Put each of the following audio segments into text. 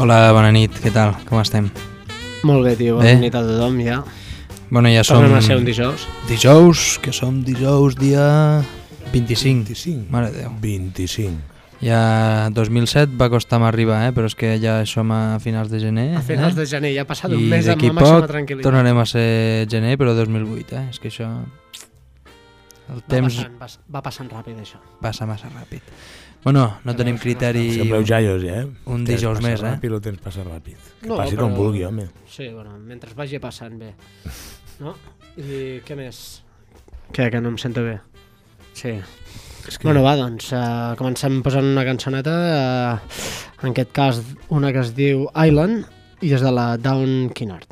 Hola, bona nit, què tal? Com estem? Molt bé, tio, bona nit a tothom, ja. Bueno, ja som... Tornem a ser un dijous. Dijous, que som dijous dia 25. 25? Mare de Déu. 25. Ja 2007 va costar-me arribar, però és que ja som a finals de gener. A finals de gener, ja ha passat un I mes amb d'aquí la màxima poc tranquil·litat. tornarem a ser gener, però 2008, És que això... El temps Va passant ràpid, això. passa massa ràpid. Bueno, no tenim criteri... Sembleu jaios, Un dijous més, ràpid, el temps passa ràpid. Que No, passi però- com vulgui, home. Sí, bueno, mentre vagi passant bé. No? I què més? Que no em sento bé. Sí. És que... Bueno, va, doncs, comencem posant una cançoneta, en aquest cas una que es diu Island, i és de la Dawn Kinnard.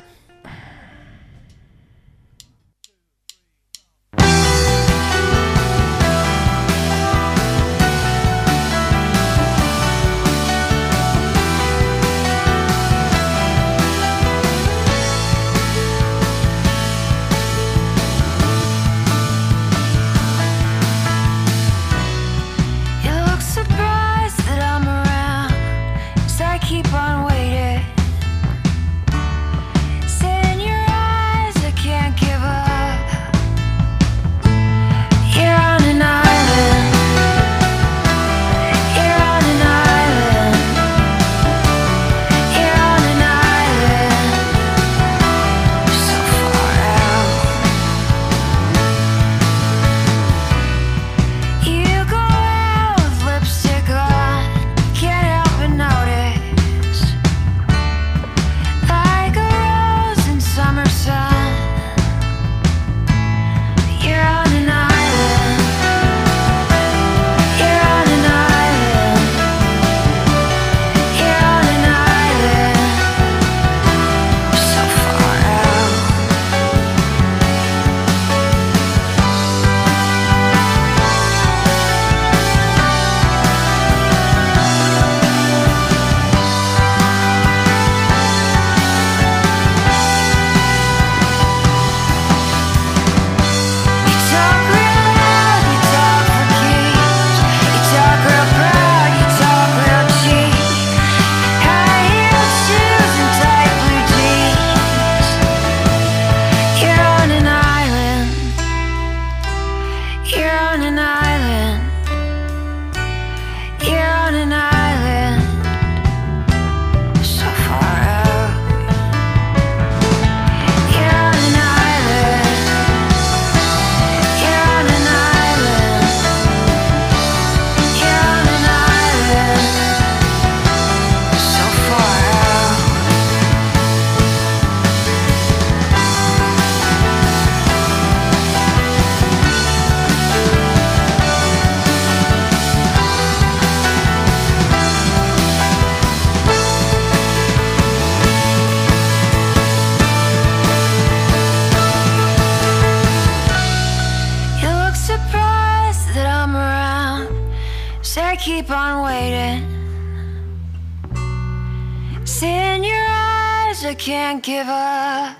Keep on waiting. See in your eyes, I can't give up. You're on an island. You're on an island. You're on an island. So far out. You go out with lipstick on. Can't help but notice. Like a rose in summer sun. You're on an island. You're on an island. You're on an island. So far out. You talk real loud, you talk for keeps. You talk real proud, you talk real cheap. High heel shoes and tight blue jeans. You're on an island. You're on an island. You're on an island. So far out. You're on an island. You're on an island. You're on an island. So far out. You look surprised that I'm around. Say keep on waiting. See in your eyes, I can't give up.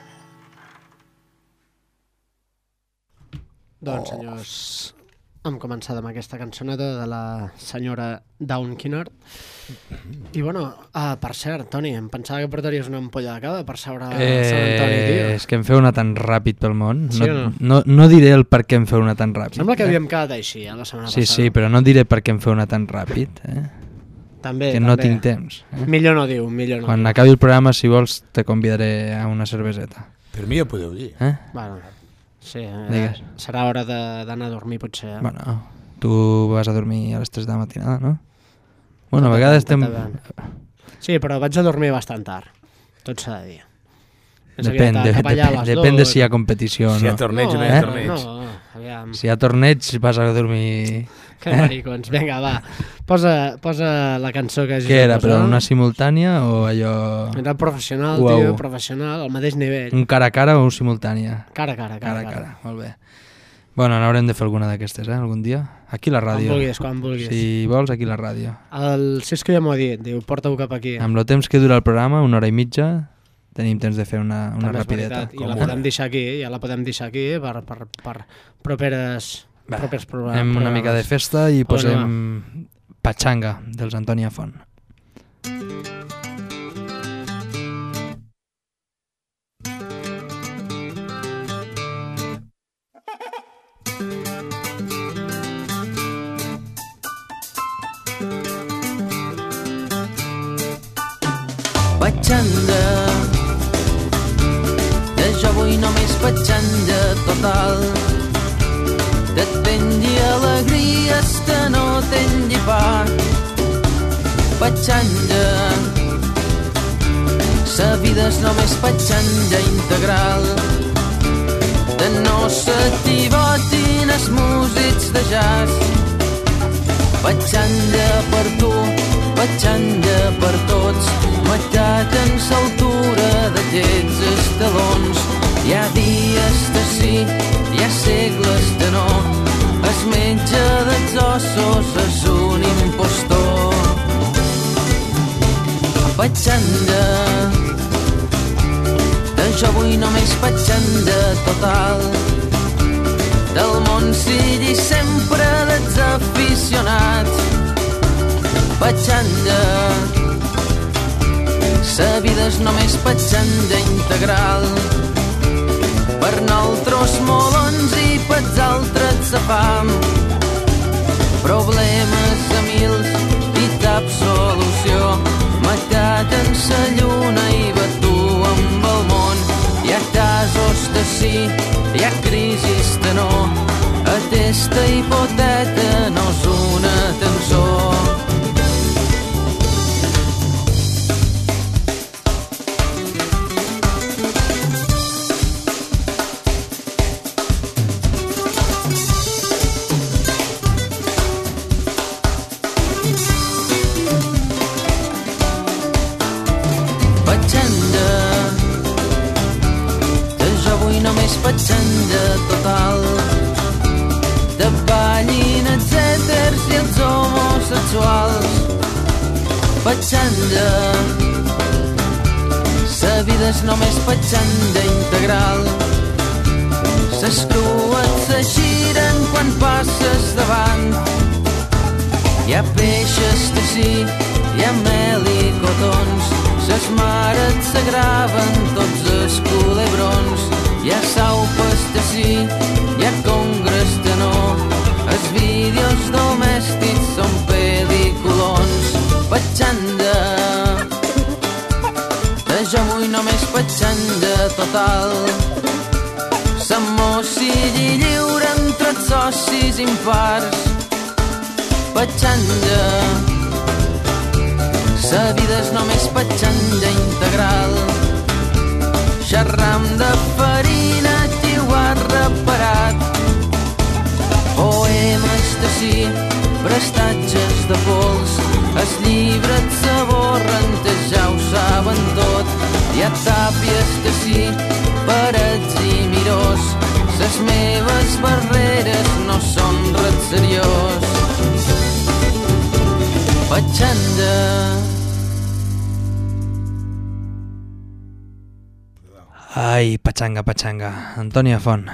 Doncs, senyors, hem començat amb aquesta cançoneta de la senyora Dawn Kinnard. I, bueno, per cert, Toni, em pensava que portaries una ampolla de cava per seure a Sant Antoni, tio. És que em feu anar tan ràpid pel món. Sí o No diré el per què em feu anar tan ràpid. Sembla que havíem quedat així, la setmana Sí, passada. sí, però no diré per què em feu anar tan ràpid, També, que no també. tinc temps. Millor no diu, millor no Quan diu. acabi el programa, si vols, te convidaré a una cerveseta. Per mi ja podeu dir. Bueno, sí, Digues. serà hora d'anar a dormir, potser. Bueno, tu vas a dormir a les 3 de la matinada, no? Bueno, a vegades estem... Sí, però vaig a dormir bastant tard. Tot s'ha de dir. Més aviat cap allà a les Depèn de dues. si hi ha competició o Si hi ha no. torneig o no hi Eh? ha torneig. No, aviam. Si hi ha torneig, vas a dormir... Que maricons. Vinga, va. Posa la cançó que hagis Què era, de posar. però una simultània o allò... Era professional, Uau. tio, professional, al mateix nivell. Un cara a cara o un simultània? Cara a cara, Cara a cara, molt bé. Bueno, n'haurem de fer alguna d'aquestes, algun dia. Aquí a la Quan ràdio. vulguis, quan vulguis. Si vols, aquí a la ràdio. El Cisco ja m'ho ha dit, diu, porta-ho cap aquí. Amb el temps que dura el programa, 1 hora i mitja, tenim temps de fer una També és rapideta. veritat, I la podem deixar aquí, ja la podem deixar aquí per propers programes. Fem una mica de festa i On posem Pachanga, dels Antònia Font. Petxanda, de jo vull només petxanda total. T'atengui alegries que no tengui pa. Petxanda, sa vida és només petxanda integral. De no se t'hi botin els músics de jazz. Petxanda per tu, petxanda per tots, matat en l'altura d'aquests estalons. Hi ha dies de sí, hi ha segles de no, es metge dels ossos és un impostor. Petxanda, de jo vull només petxanda total. Del món sigui sempre desaficionats. Petxanda, sa vida és només petxanda integral. Per nosaltres molons i pels altres sa fam. Problemes a mils i cap solució. Matat en sa lluna i batu amb el món. Hi ha casos de sí, hi ha crisis de no. Aquesta hipoteta no és una tensió. Petxanda total. De ballin els èters i els homosexuals. Petxanda, sa vida és només petxanda integral. Ses crues se giren quan passes davant. Hi ha peixes de sí, hi ha mel i cotons. Ses mares s'agraven tots els culebrons. Hi ha saupes de sí, hi ha congres de no. Els vídeos domèstics són pel·lículons. Petxanda, de jo vull només petxanda total. S'amor sigui lliure entre els socis impars. Petxanda, sa vida és només petxanda integral. Xerram de farina, qui ho ha reparat. Poemes de sí, prestatges de pols. Els llibres s'aborren, ja ho saben tot. Hi ha tàpies de sí, parets i mirós. Ses meves barreres no són res seriós. Petxanda. Ai, patxanga, patxanga. Antònia Font.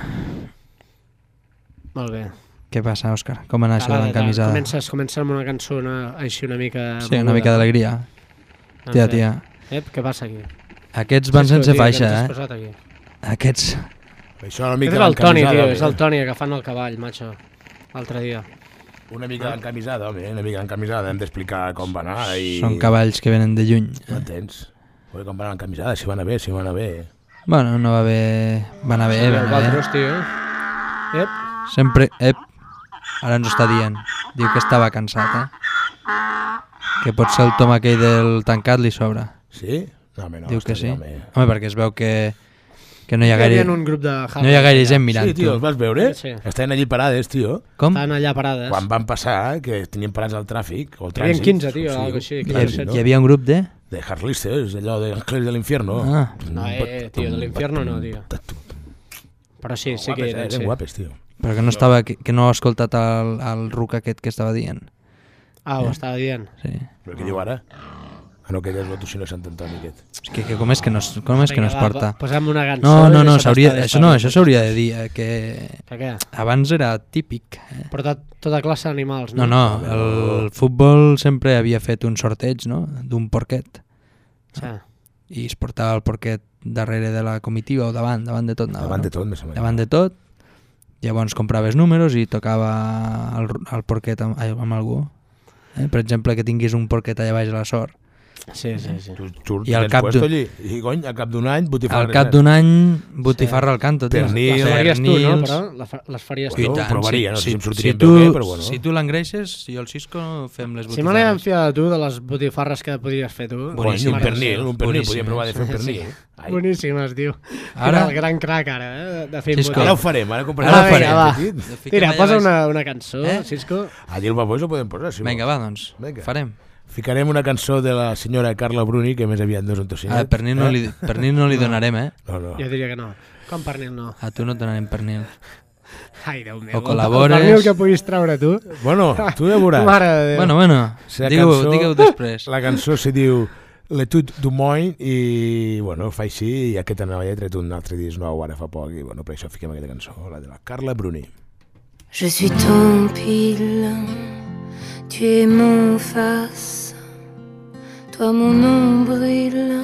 Molt bé. Què passa, Òscar? Com anar això de l'encamisada? Comença amb una cançó així una mica... Sí, una mica d'alegria. Tia, tia. Què passa aquí? Aquests van sense faixa, eh? Aquests... Això una mica és el Toni, tio, és el home. Toni agafant el cavall, macho, l'altre dia. Una mica d'encamisada, home, una mica d'encamisada. Hem d'explicar com va anar i... Són cavalls que venen de lluny. M'entens? Com va anar l'encamisada, si va anar bé, si va anar bé. Bueno, no va bé... Va anar bé, va anar bé. Vosaltres, tio. Ep. Sempre... Ep. Ara ens ho està dient. Diu que estava cansat, Que pot ser el tom aquell del tancat li sobra. Sí? No, home, no. Diu que sí. Home, perquè es veu que no hi ha gaire... un grup de... No hi ha gaire gent mirant. Sí, tio, els vas veure? Sí. Estaven allí parades, tio. Com? Estan allà parades. Quan van passar, que tenien parats al tràfic, o el Hi havia trànsit. 15, tio, algo així. Hi havia un grup de... De Harlisters, allò de Ángeles del Infierno. Ah. No, tio, de l'infierno no, tio. Però sí que eren, sí. Eren guapes, tio. Però que no estava... Que no ha escoltat el ruc aquest que estava dient. Ah, ho estava dient. Sí. Però què diu ara? Ah, no, que ja és l'Otucino Sant Antoni, aquest. És que com és que no es porta? Posem una cançó. No, això s'hauria de dir, que què? abans era típic. Però tota classe d'animals, no? No, el futbol sempre havia fet un sorteig, no?, d'un porquet. Sí. I es portava el porquet darrere de la comitiva o davant de tot. Davant de tot, més o menys. Davant de tot, Llavors compraves números i tocava el porquet amb algú. Per exemple, que tinguis un porquet allà baix a la sort. Sí. I al cap al cap d'un any botifarra. Al cap d'un any botifarra al canto. Pernil. Les faries tu, no? Però les faries tu. Bueno, provaria, no sé si em sortirien tu, bé o què, però bueno. Si tu l'engreixes, si jo el Cisco fem les botifarres. Si me l'he enfiat a tu de les botifarres que podries fer tu. Boníssim. Un pernil, podria provar de fer un pernil. Ai. Boníssimes, tio. Ara, el gran crac, ara, de fer Cisco. Ara ho farem, ara comprarem. Ara ho farem. Va. Mira, posa una cançó, Cisco. Allí el babós ho podem posar, si Vinga, va, doncs, farem. Ficarem una cançó de la senyora Carla Bruni, que més aviat no és un tocinet. Pernil no li donarem, No. Jo diria que no. Com pernil no? A tu no et donarem pernil. Ai, Déu meu. O col·labores... El pernil que puguis treure tu. Bueno, tu ja veuràs. Mare de Déu. Bueno, digueu després. La cançó se diu L'Etude du Moine i, bueno, fa així i aquesta nova he tret un altre disc nou ara fa poc i, bueno, per això fiquem aquella cançó, la de la Carla Bruni. Je suis ton pile, tu es mon face, toi mon nombril,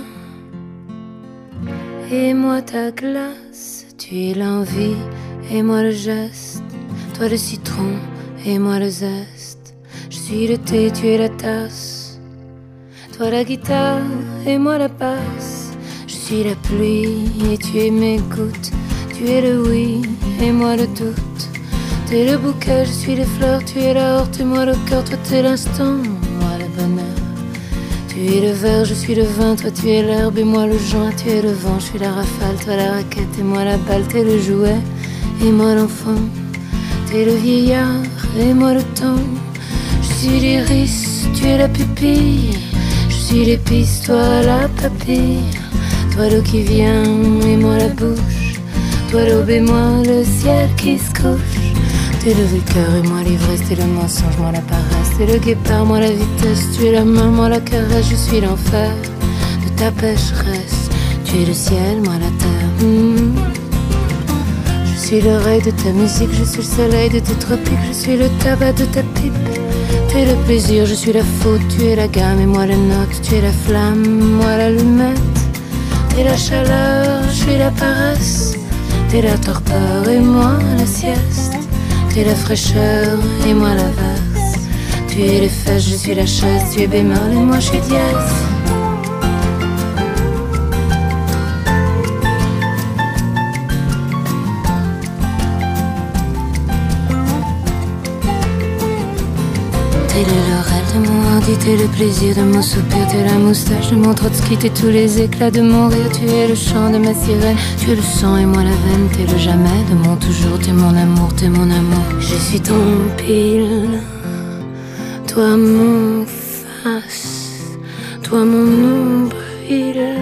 et moi ta glace, tu es l'envie, et moi le geste, toi le citron, et moi le zeste, je suis le thé, tu es la tasse, toi la guitare, et moi la basse, je suis la pluie, et tu es mes gouttes, tu es le oui, et moi le doute. T'es le bouquet, je suis les fleurs, tu es la horte et moi le cœur, toi t'es l'instant, moi le bonheur. Tu es le verre, je suis le vin, toi tu es l'herbe et moi le joint, tu es le vent, je suis la rafale, toi la raquette et moi la balle, t'es le jouet et moi l'enfant. T'es le vieillard et moi le temps, je suis l'iris, tu es la pupille, je suis l'épice, toi la papille, toi l'eau qui vient et moi la bouche, toi l'aube et moi le ciel qui se couche. T'es le vainqueur et moi l'ivresse, t'es le mensonge, moi la paresse, t'es le guépard, moi la vitesse, tu es la main, moi la caresse, je suis l'enfer de ta pécheresse, tu es le ciel, moi la terre. Je suis l'oreille de ta musique, je suis le soleil de tes tropiques, je suis le tabac de ta pipe. T'es le plaisir, je suis la faute, tu es la gamme et moi la note, tu es la flamme, moi l'allumette. T'es la chaleur, je suis la paresse, t'es la torpeur et moi la sieste. Tu es la fraîcheur et moi la valse. Tu es les fesses, je suis la chaise. Tu es bémol et moi je suis dièse. T'es le laurel de mon hardi, t'es le plaisir de mon soupir, t'es la moustache de mon Trotsky, t'es tous les éclats de mon rire, tu es le chant de ma sirène, tu es le sang et moi la veine, t'es le jamais de mon toujours, t'es mon amour, t'es mon amour. Je suis ton pile, toi mon face, toi mon nombril,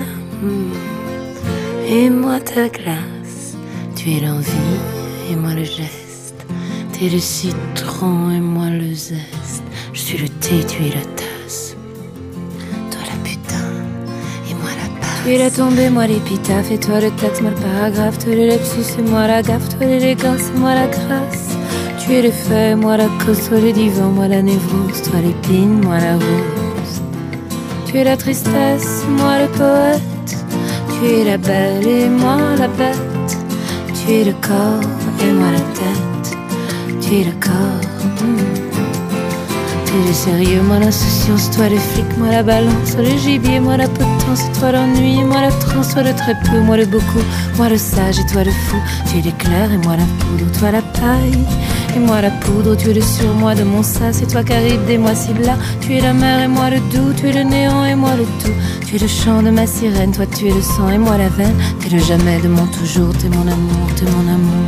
et moi ta glace, tu es l'envie et moi le geste, t'es le citron et moi le zeste. Je suis le thé, tu es la tasse. Toi la putain, et moi la passe. Tu es la tombée, moi l'épitaphe. Et toi le texte, moi le paragraphe. Toi le lapsus, et moi la gaffe. Toi l'élégance, et moi la grâce. Tu es les faits, moi la cause. Toi le divan, moi la névrose. Toi l'épine, moi la rose. Tu es la tristesse, moi le poète. Tu es la belle, et moi la bête. Tu es le corps, et moi la tête. Tu es le corps. T'es le sérieux, moi l'insouciance, toi le flic, moi la balance, toi le gibier, moi la potence, toi l'ennui, moi la transe, toi le très peu, moi le beaucoup, moi le sage et toi le fou, tu es l'éclair et moi la poudre, toi la paille et moi la poudre, tu es le surmoi de mon sas, c'est toi Caribe des moi Sibla, tu es la mer et moi le doux, tu es le néant et moi le tout, tu es le chant de ma sirène, toi tu es le sang et moi la veine, t'es le jamais de mon toujours, t'es mon amour, t'es mon amour.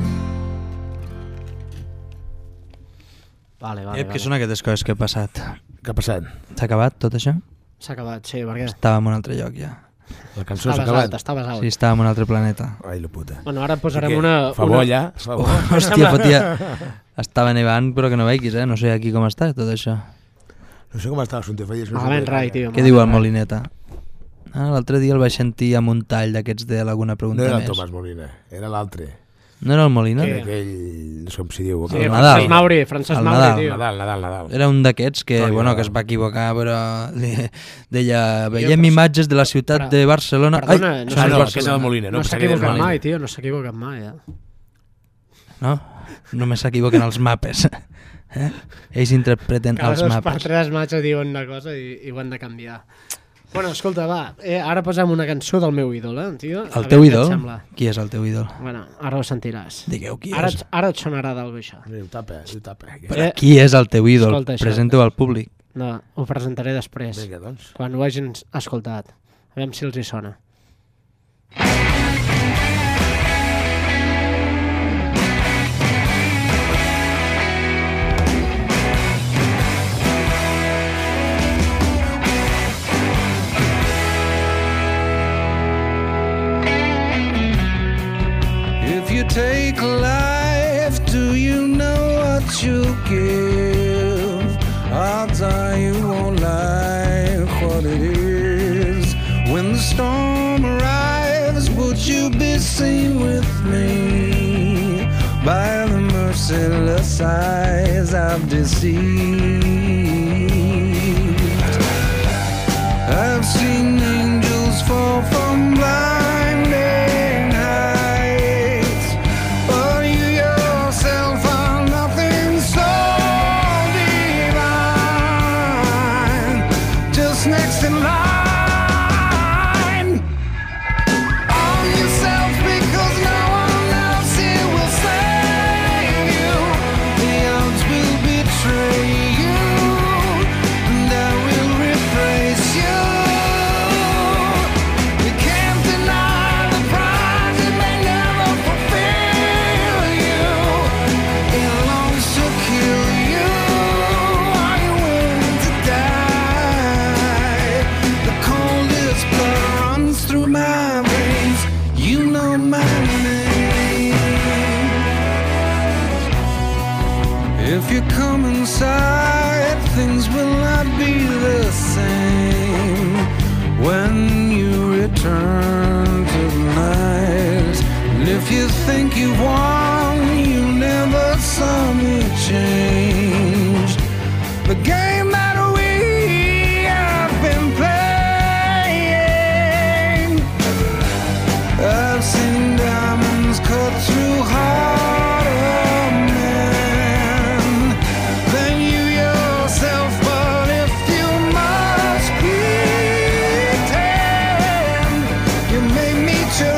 Vale. Què són aquestes coses que ha passat? Què ha passat? S'ha acabat tot això? S'ha acabat, sí, perquè Estàvem en un altre lloc ja. La cançó s'ha acabat? Estaves alt. Sí, estàvem en un altre planeta. Ai, la puta. Bueno, ara posarem una... Fa bo allà? Fa bo. Hòstia, fotia. Estava nevant, però que no veiguis, No sé aquí com està tot això. No sé com està l'assumpte. Malament rai, tio. Què diu el Molineta? L'altre dia el vaig sentir amb un tall d'aquests de Alguna Pregunta Més. No era Més. el Tomàs Molina, era l'altre. No era el Molina? Era aquell, no sé com s'hi diu. Sí, el Nadal. Francesc El Mauri, Nadal. tio. Nadal. Era un d'aquests que, Nadal. que es va equivocar, però deia, veiem imatges de la ciutat de Barcelona... Perdona, Ai, no això no, és que és el Molina. No s'ha pensava que era el equivocat Molina. mai, tio, no s'ha equivocat mai, no? Només s'equivoquen els mapes. Ells interpreten Cada els 2 per mapes. 3 matxos diuen una cosa i ho han de canviar. Bueno, escolta, va, ara posem una cançó del meu ídol, tio. El teu ídol? Qui és el teu ídol? Bueno, ara ho sentiràs. Digueu qui Ara, és. ara et sonarà d'algú això. Ho tapa. Però qui és el teu ídol? Escolta això. Presenta-ho al públic. No, ho presentaré després, Vinga, doncs. quan ho hagin escoltat. A veure si els hi sona. If you take life, do you know what you'll give? Odds are you won't like what it is. When the storm arrives, would you be seen with me? By the merciless eyes I've deceived. I've seen angels fall from blinding heights, but you yourself are nothing so divine. Just next in line. Arm yourself because no one else here will save you. The odds will betray you, and I will replace you. You can't deny the prize, it may never fulfill you. It longs to kill you. Are you willing to die? The coldest blood runs through my veins. You know my name. If you come inside, things will not be the same. When you return to the night, and if you think you've won, you never saw me change. The game that we have been playing. I've seen diamonds cut through heart of man than you yourself. But if you must pretend, you may meet your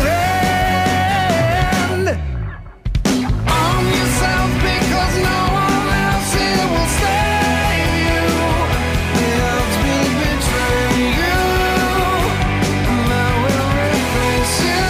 end. Arm yourself because no one else here will save you. The odds will betray you, and I will replace you.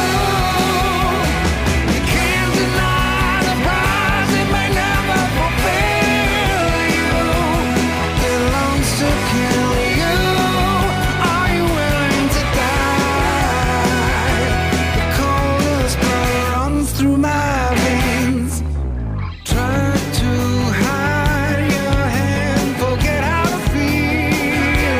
You can't deny the prize, it may never fulfill you. It longs to kill you. Are you willing to die? The coldest blood runs through my veins. Try to hide your hand, forget how to feel.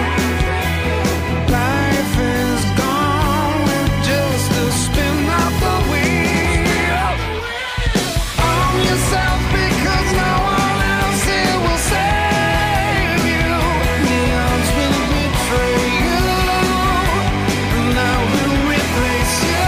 Life is gone with just a spin of the wheel. Arm yourself because no one else here will save you. The odds will betray you, and I will replace you.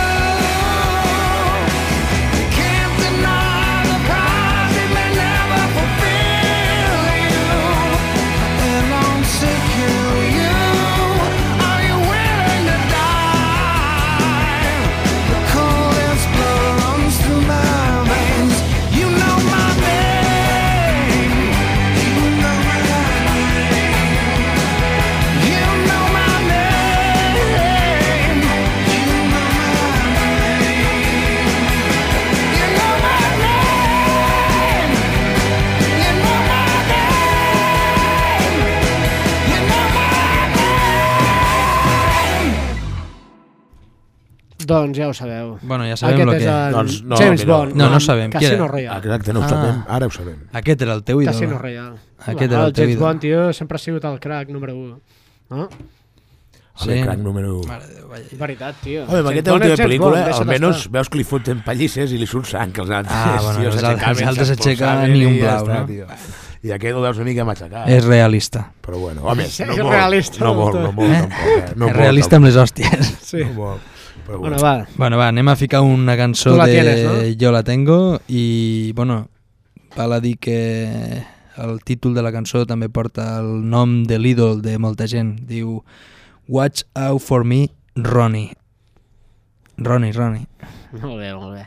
You can't deny the prize, it may never fulfill you. It longs to kill you. Are you willing to die? The coldest blood runs through my veins. You know my name. You know my name. You know my name. You know my name. You know my name. You know my name. You know my name. Doncs ja ho sabeu. Bueno, ja sabem lo Aquest és que... el Doncs no, James mira. Bond. No, no sabem qui Casino era. Royale. Exacte, no ho Ah. sabem, ara ho sabem. Aquest era el teu ídol. Casino Royale. Aquest era el el teu James ídol. Bond, tio, sempre ha sigut el crack número 1. No? Sí. El crack número 1. Mare de Déu, vaya. Veritat, tio. Home, amb James aquesta Bond és última James pel·lícula, Bond, deixa't almenys estar. veus que li foten pallisses i li surt sang, que els altres Ah, bueno, tios els s'aixecaven, altres s'aixequen s'expulsaven ni un i ja blau, està, no? tio. I aquest ho veus una mica matxacat. És realista. Però bueno, home, Sí, no és molt, realista, no molt, molt. no molt, tampoc. No És molt, realista amb les hòsties. Sí. No molt. Però Bueno, va. Bueno, va, anem a ficar una cançó Tu la de tienes, ¿no? Yo la tengo i, bueno, val a dir que el títol de la cançó també porta el nom de l'ídol de molta gent. Diu Watch Out For Me, Ronnie. Ronnie. Molt bé, molt bé.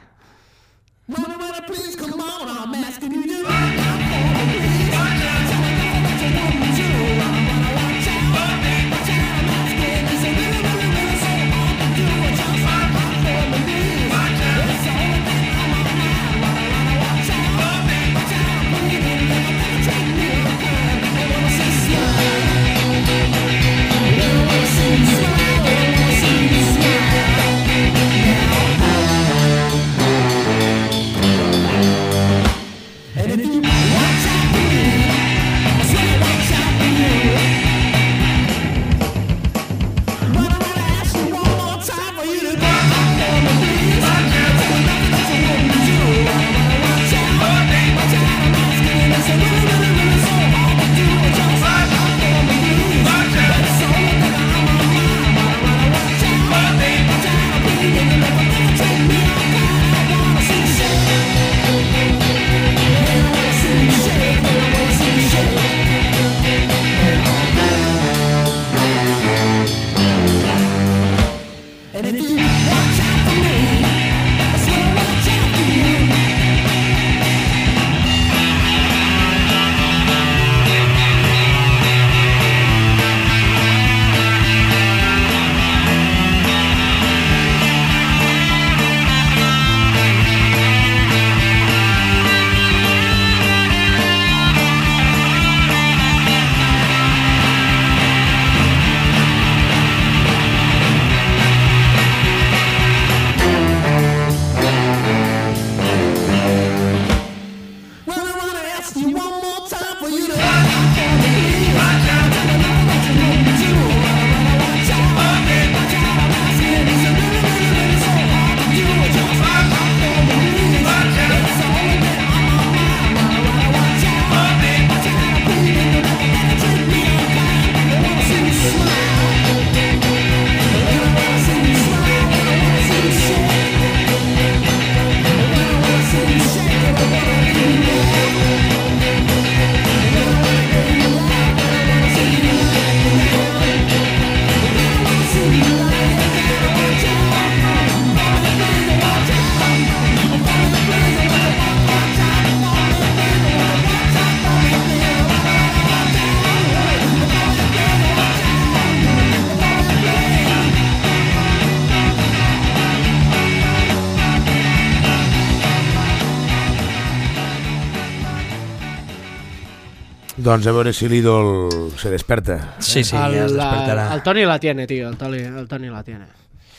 Doncs a veure si l'ídol se desperta. Sí, ja es despertarà. El Toni la tiene, tio, el Toni la tiene.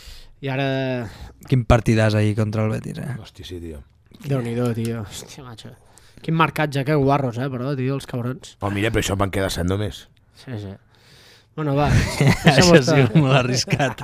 I ara... Quin partidàs ahir contra el Betis, Hòstia, sí, tio. Déu-n'hi-do, tio. Hòstia, macho. Quin marcatge, que guarros, però, tio, els cabrons. Oh, mira, però això em van quedar 7 només. Sí. Bueno, va. Això ha sigut molt arriscat.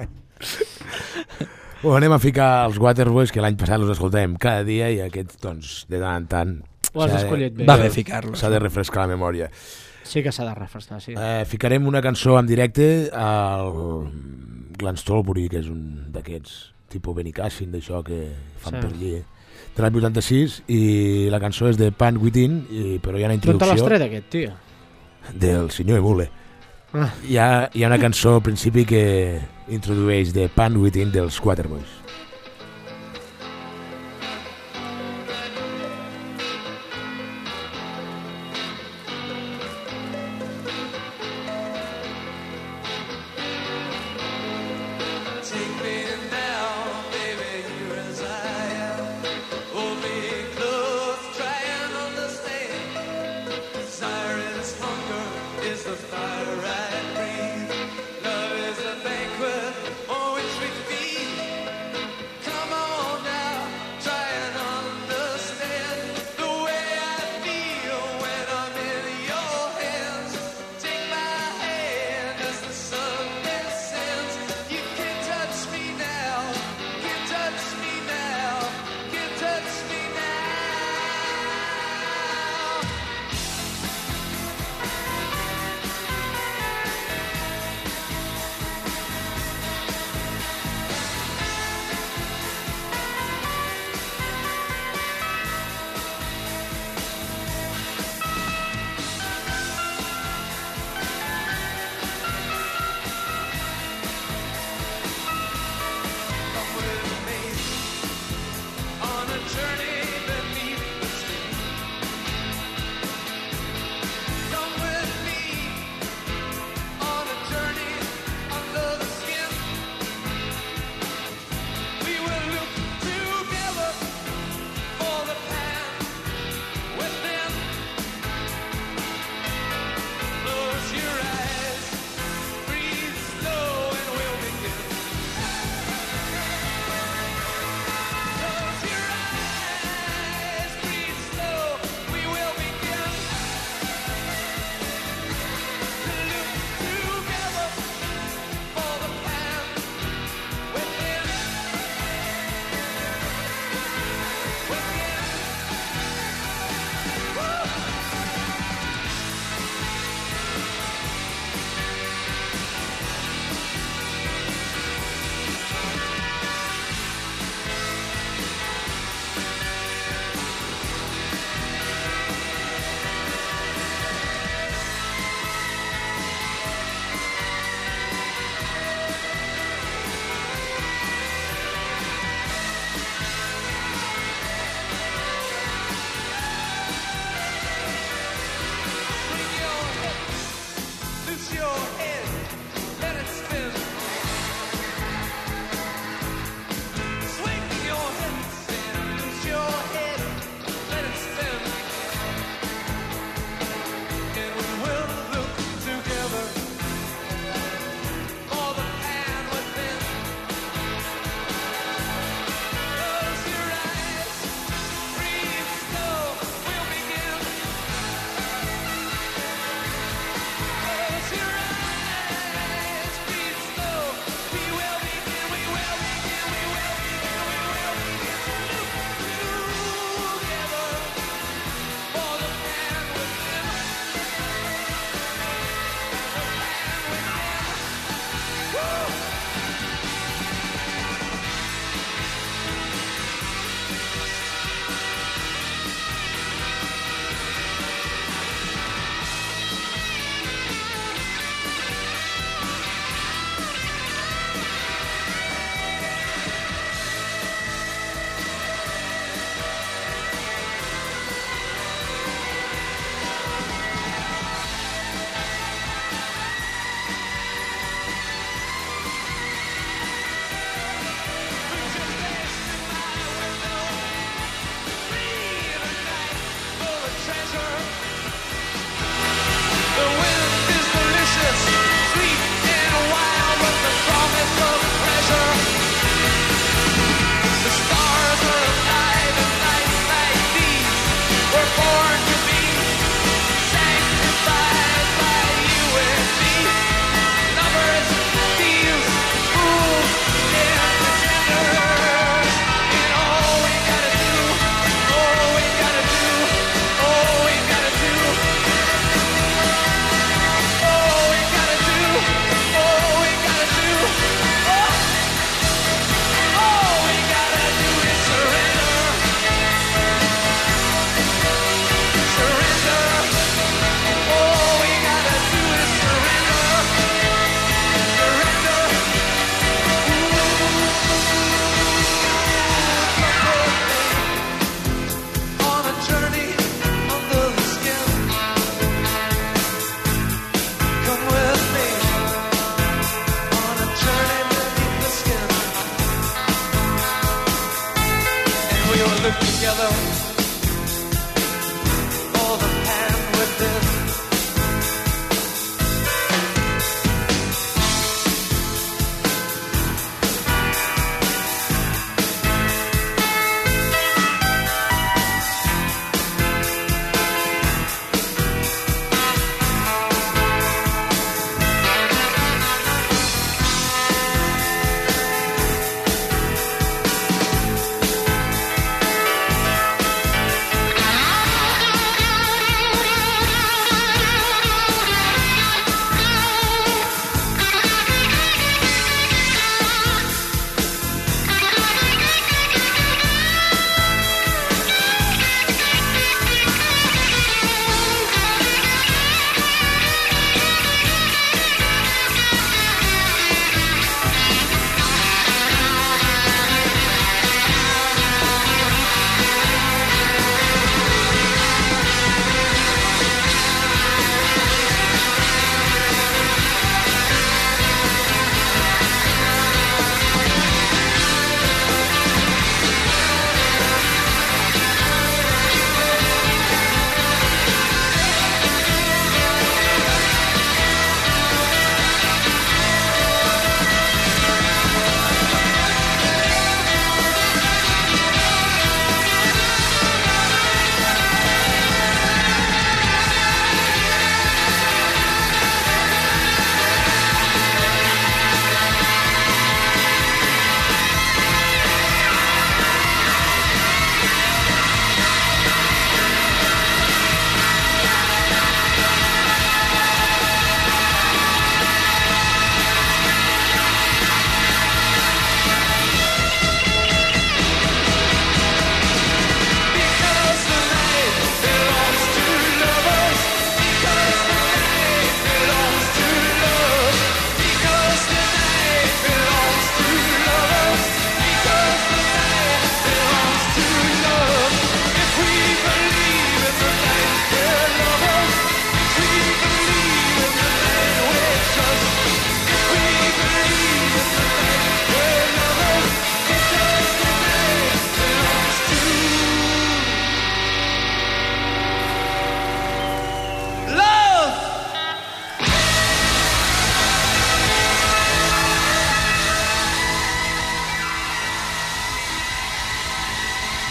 Bueno, anem a ficar els Waterboys, que l'any passat els escoltàvem cada dia i aquests, doncs, de tant en tant... Ho has escollit bé. Va bé ficar-los. S'ha de refrescar la memòria. Sí que s'ha de refrescar, sí. Ficarem una cançó en directe al Glen Stolbury, que és un d'aquests tipus Benicàssim, d'això que fan per allí. De l'any 86, i la cançó és de Pan Within, però hi ha una introducció... D'on te l'has tret, aquest, tio? Del senyor Emule. Hi ha una cançó al principi que introdueix de Pan Within dels Waterboys.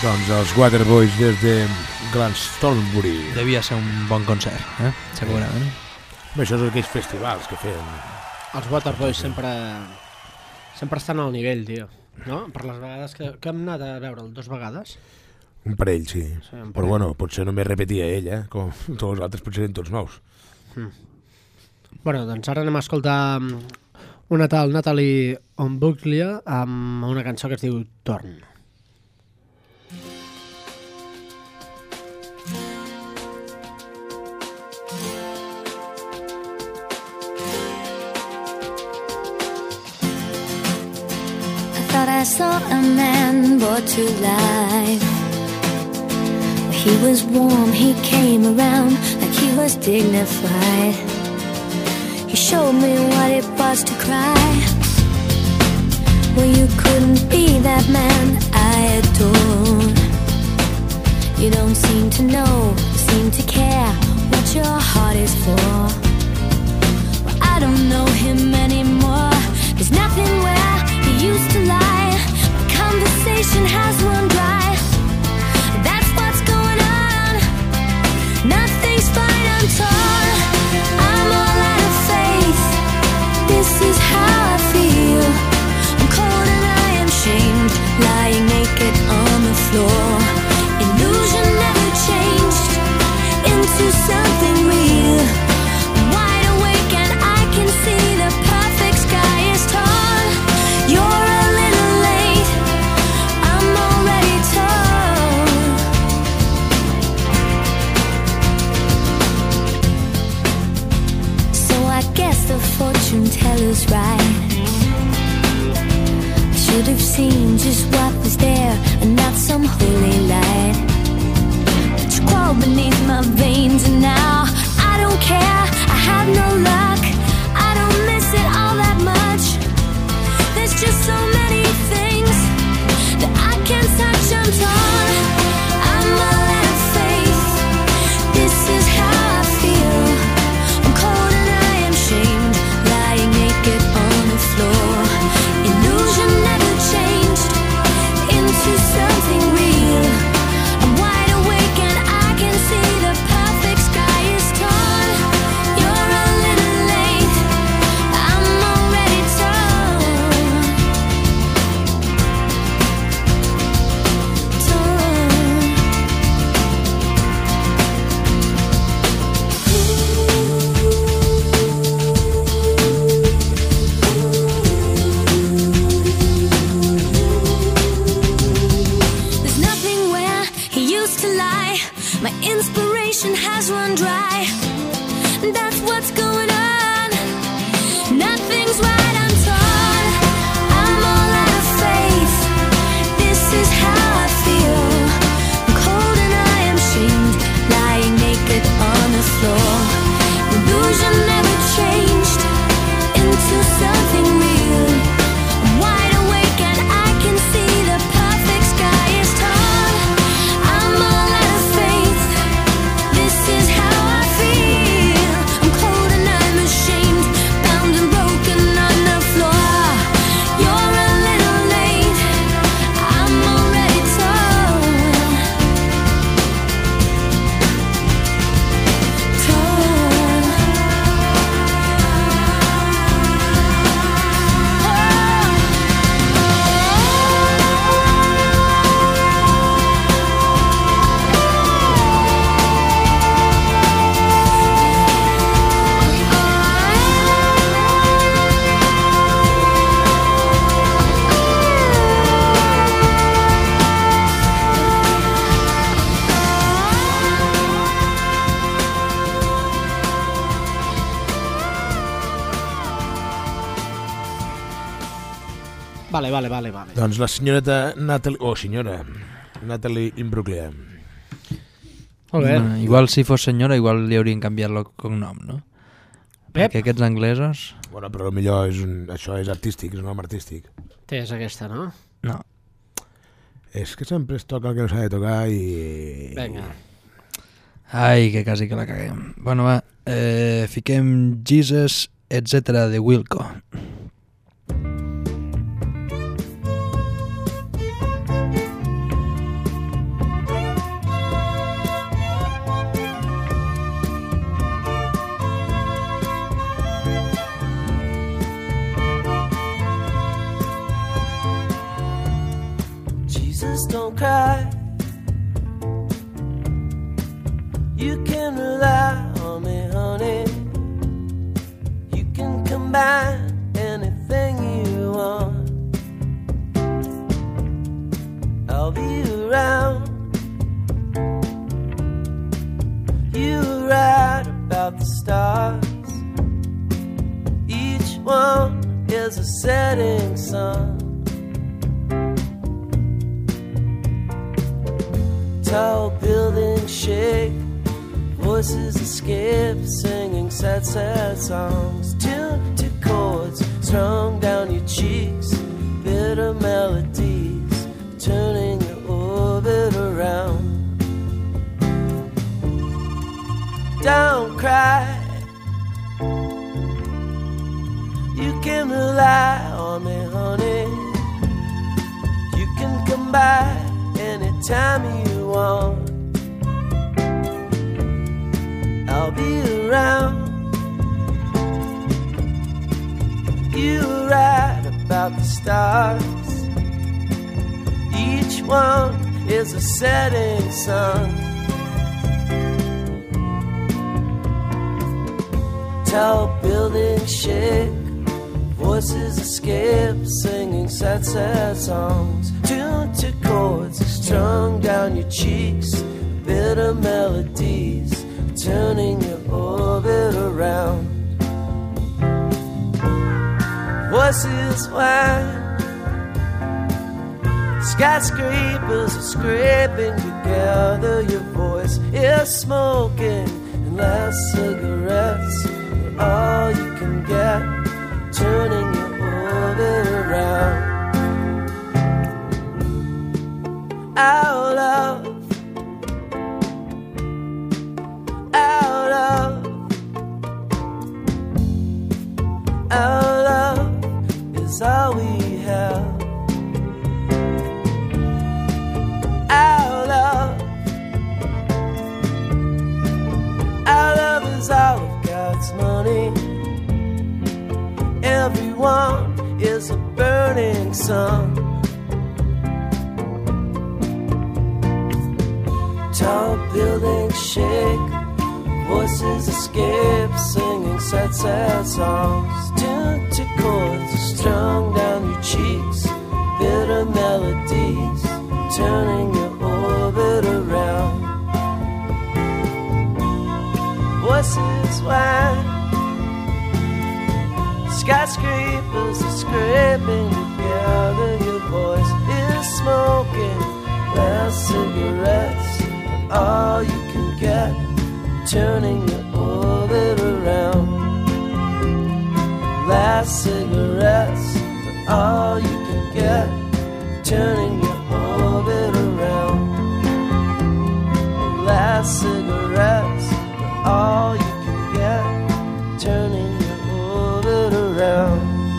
Doncs els Waterboys des de Glastonbury. Devia ser un bon concert, segurament. Això és aquells festivals que feien. Els Waterboys sempre estan al nivell, tio. No? Per les vegades que hem anat a veure'l 2 vegades. Un parell, sí. Sí, un parell. Però bueno, potser només repetia ell, com tots els altres potser eren tots nous. Bueno, doncs ara anem a escoltar una tal Natalie Imbruglia amb una cançó que es diu Torn. Thought I saw a man brought to life. He was warm, he came around like he was dignified. He showed me what it was to cry. Well, you couldn't be that man I adored. You don't seem to know, seem to care what your heart is for. Well, I don't know him anymore. There's nothing where he used to lie. My conversation has run dry. That's what's going on. Nothing's fine, I'm torn. I'm all out of faith. This is how I feel. I'm cold and I am shamed, lying naked on the floor. Illusion never changed into something real. I'm wide awake and I can see the perfect sky is torn. You're a little late, I'm already torn. So I guess the fortune teller's right. I should have seen just what was there and not some holy light. But you crawled beneath my veins and now I don't care, I have no luck. I don't miss it all that much. There's just so many things that I can't touch. I'm torn, I'm all out of faith. This is how I feel. I'm cold and I am shamed, lying naked on the floor. Illusion never changed into something real. I'm wide awake and I can see the perfect sky is torn. You're a little late, I'm already torn. There's nothing where he used to lie. My inspiration has run dry. That's what's going on. Nothing's right, I'm torn. I'm all out of faith. This is how I feel. I'm cold and I am shamed, lying naked on the floor. Illusion never changed into something real. I'm wide awake and I can see the perfect sky is torn. I'm all out of faith. This is how I feel. I'm cold and I'm ashamed, bound and broken on the floor. You're a little late, I'm already torn. Vale. Doncs la senyoreta Natalie... senyora Natalie Imbruglia. Molt bé. Bueno, igual si fos senyora, igual li haurien canviat el cognom, no? Pep. Perquè aquests anglesos... Bueno, però millor això és artístic, és un nom artístic. Té, és aquesta, no? No. És que sempre es toca el que no s'ha de tocar i... Vinga. Ai, que quasi que la caguem. Bueno, va, fiquem Jesus, etc. de Wilco. You can rely on me, honey. You can combine anything you want. I'll be around. You were right about the stars. Each one is a setting sun. Tall buildings shake, voices escape, singing sad, sad songs. Tuned to chords strung down your cheeks, bitter melodies turning your orbit around. Don't cry, you can rely on me, honey. You can come by anytime you want. I'll be around. You were right about the stars. Each one is a setting sun. Tall buildings shake, voices escape, singing sad, sad songs. Tuned to chords strung down your cheeks, bitter melodies turning your orbit around. Voices whine, skyscrapers are scraping together. Your voice is smoking, and last cigarettes are all you can get, turning your orbit around. Our love, our love, our love is all we have. Our love is all of God's money. Everyone is a burning sun. Tall buildings shake, voices escape, singing sad, sad songs. Tuned to chords strung down your cheeks, bitter melodies turning your orbit around. Voices whine, skyscrapers are scraping together. Your voice is smoking, last cigarettes are all you can get, turning your orbit around. Last cigarettes are all you can get, turning your orbit around. Last cigarettes are all you can get, turning your orbit around.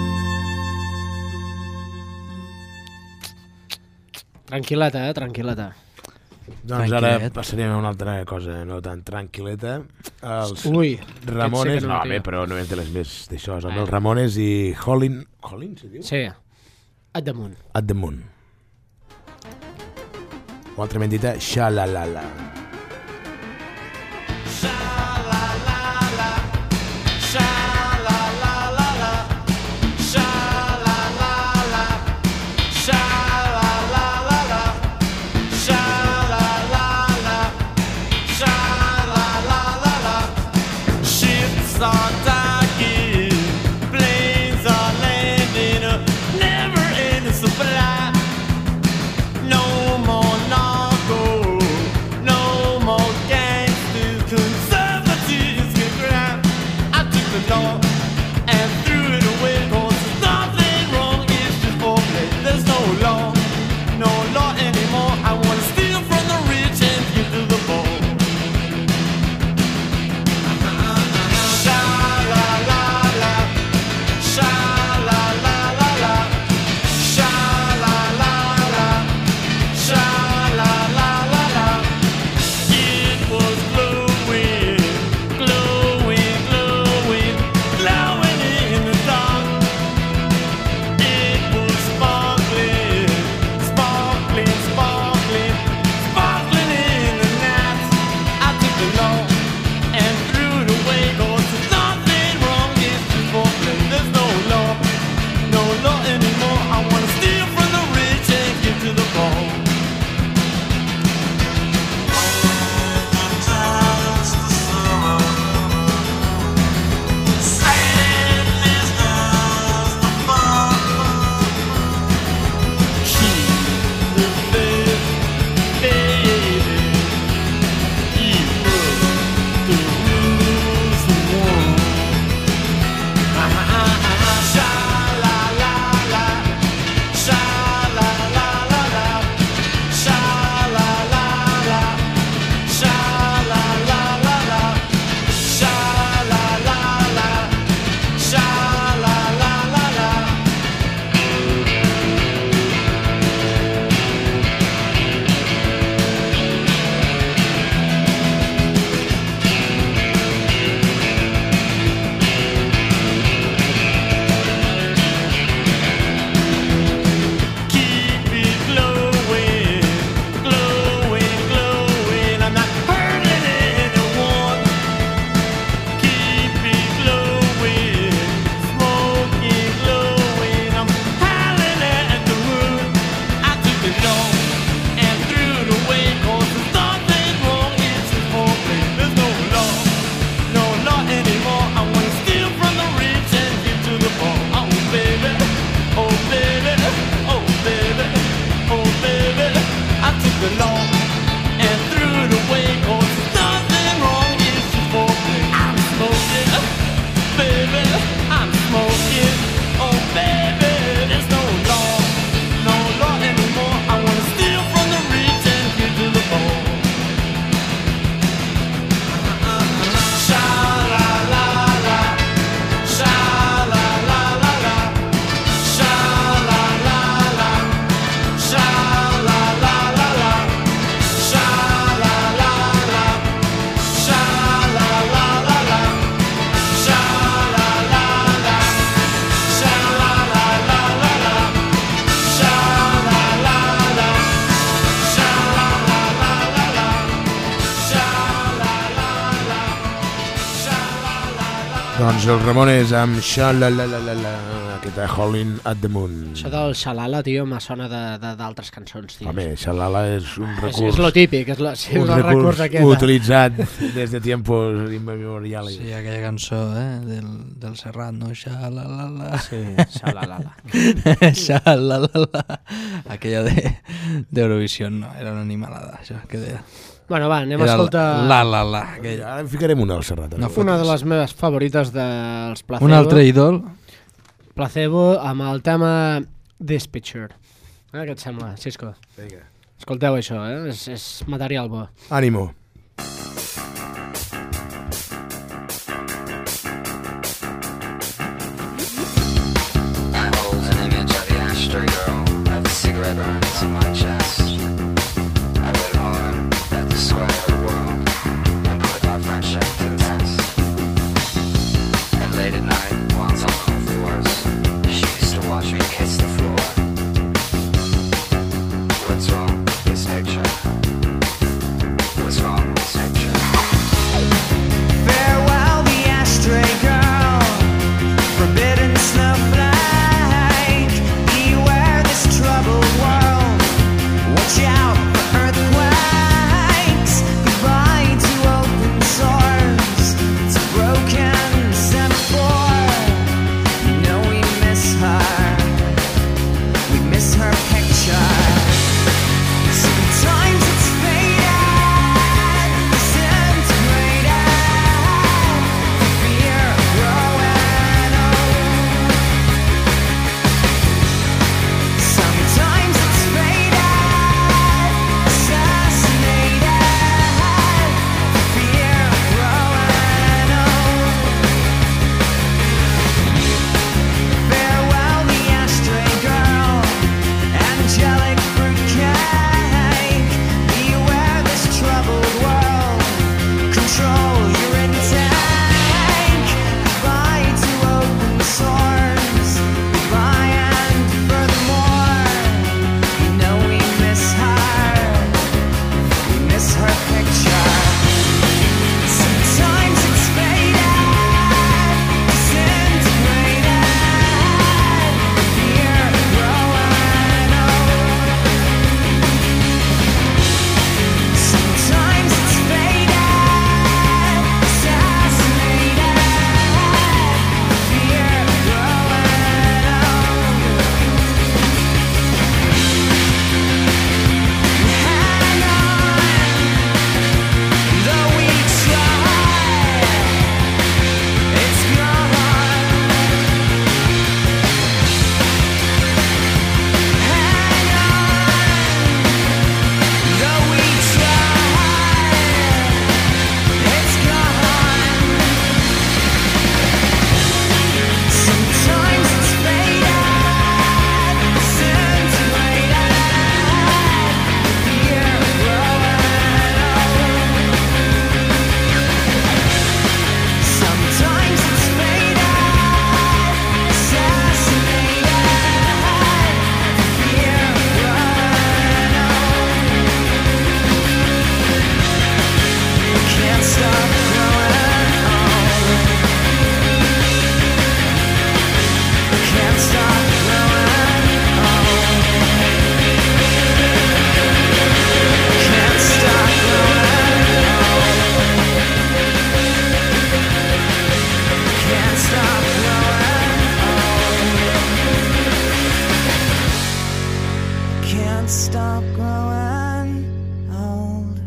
Tranquil·leta, tranquil·leta. Doncs ara passarem a una altra cosa no tan tranquil·leta. Els Ramones, no, bé, però no és de les més d'això, són els Ramones i Holin, se diu? Sí, At the Moon. At the Moon. O altrament dita, Sha-la-la-la. No more narco, no Doncs els Ramones amb Sha-la-la-la-la, aquesta Howling at the Moon. Això del xalala, tio, me sona d'altres cançons, tio. Home, Sha-la-la és un recurs... És lo típic, és un el recurs aquest. utilitzat des de tiempos immemorials. Sí, aquella cançó del Serrat, no? Xa-la-la-la. Sí, xalala. Xa-la-la-la. Aquella d'Eurovisió, no, era una animalada, això que deia. Bueno, va, anem a Era escoltar la. Aquella. Ara en ficarem una al Serrat. No, una de les meves favorites dels Placebo. Un altre ídol. Placebo amb el tema This Picture. Què et sembla, Xisco? Vinga. Escolteu això, és material bo. Ànimo. I hold an image of the ashtray girl, of the cigarette burns on my chest. I wrote a poem that described her world and put our friendship to the test. And late at night, while on all fours, she used to watch me kiss the floor. What's wrong with this picture? What's wrong with this picture? Farewell, the ashtray girl, forbidden snowflake. Beware this troubled world. Watch out for earthquakes. Goodbye to open sores. It's a broken semaphore. You know we miss her. We miss her picture. Sometimes it's faded, disintegrated. Fear growing old. Sometimes it's faded, assassinated. Fear growing old. Farewell, the ashtray girl, angelic fruitcake. Beware this troubled world. Control your intake. Goodbye to open sores. Goodbye and furthermore, you know we miss her. We miss her picture. Sometimes it's faded, disintegrated. Fear growing old. Sometimes it's faded, assassinated. Fear growing old. Hang on, though we try, it's gone. Hang on, though we try, it's gone. Sometimes it's faded, disintegrated. Fear growing old. Sometimes it's faded, assassinated. Fear growing old. Can't stop growing old. Can't stop growing old. Can't stop growing old. Can't stop growing old. Can't stop growing old.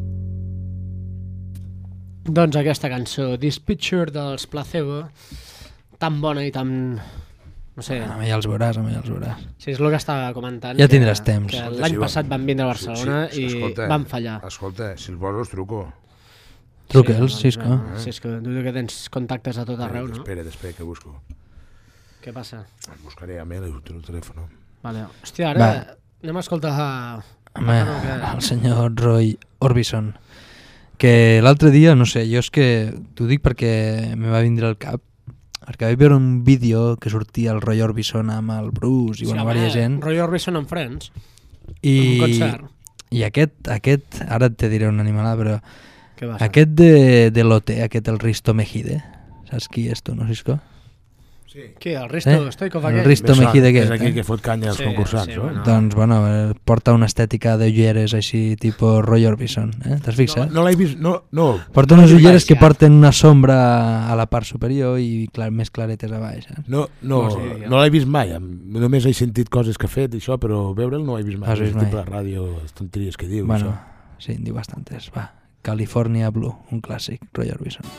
Doncs aquesta cançó, This Picture dels Placebo, tan bona i tan... No sé, Amb ella els veuràs, amb ella els veuràs. sí, és el que estava comentant. Ja que- tindràs temps. Que l'any Sí, passat van vindre a Barcelona Sí, i escolta, van fallar. Escolta, si els vols els truco. Truca'ls, doncs, Xisco. Xisco, tu que tens contactes a tot arreu, no? Espera, que busco. Què passa? El buscaré a mi, el telèfon. Vale. Hòstia, ara Va. anem a escoltar... Home, no, que- el senyor Roy Orbison, que l'altre dia, no sé, jo és que t'ho dic perquè me va vindre al cap, perquè vaig veure un vídeo que sortia el Roy Orbison amb el Bruce i Sí, una home, vària gent, Roy Orbison en Friends, un i, concert. i aquest, ara te diré una animalada, però Què passa? aquest de l'OT, aquest el Risto Mejide, Saps qui és tu, no, Cisco? Qui, el Risto Stoikov El aquest? Risto Mejide És aquest, aquí que fot canya als concursants, no? bueno. Doncs, bueno, porta una estètica d'ulleres així, tipus Roy Orbison, T'has fixat? No l'he vist, no. Porta unes ulleres que porten una sombra a la part superior i més claretes a baix, No l'he vist mai, només he sentit coses que ha fet, això, però veure'l no l'he vist mai. Has vist mai? Per la ràdio, les tonteries que diu, Bueno, això. sí, en diu bastantes. Va, California Blue, un clàssic, Roy Orbison.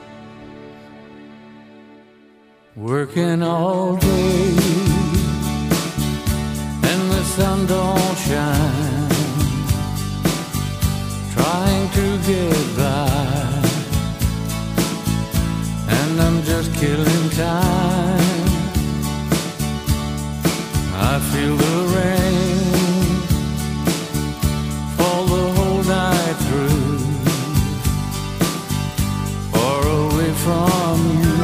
Working all day and the sun don't shine, trying to get by, and I'm just killing time. I feel the rain fall the whole night through, far away from you.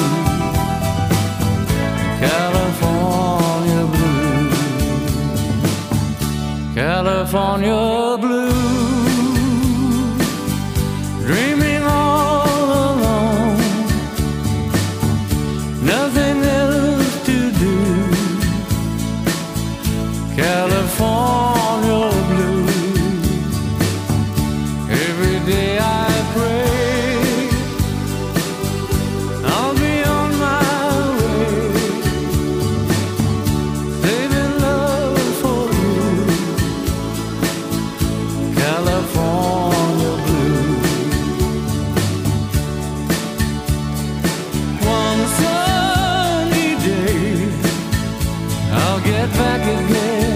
California blue, California blue, dreaming all alone, nothing else to do. California blue, every day I pray I'll be on my way, saving love for you. California blue. One sunny day I'll get back again,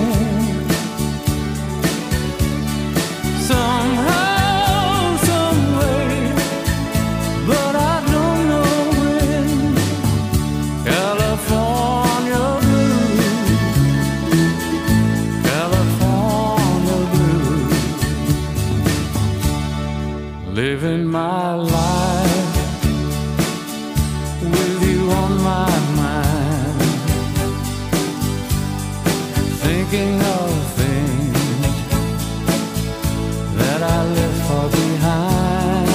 somehow, someway, but I don't know when. California blue, California blue, living my life with you on my mind, thinking of things that I left far behind.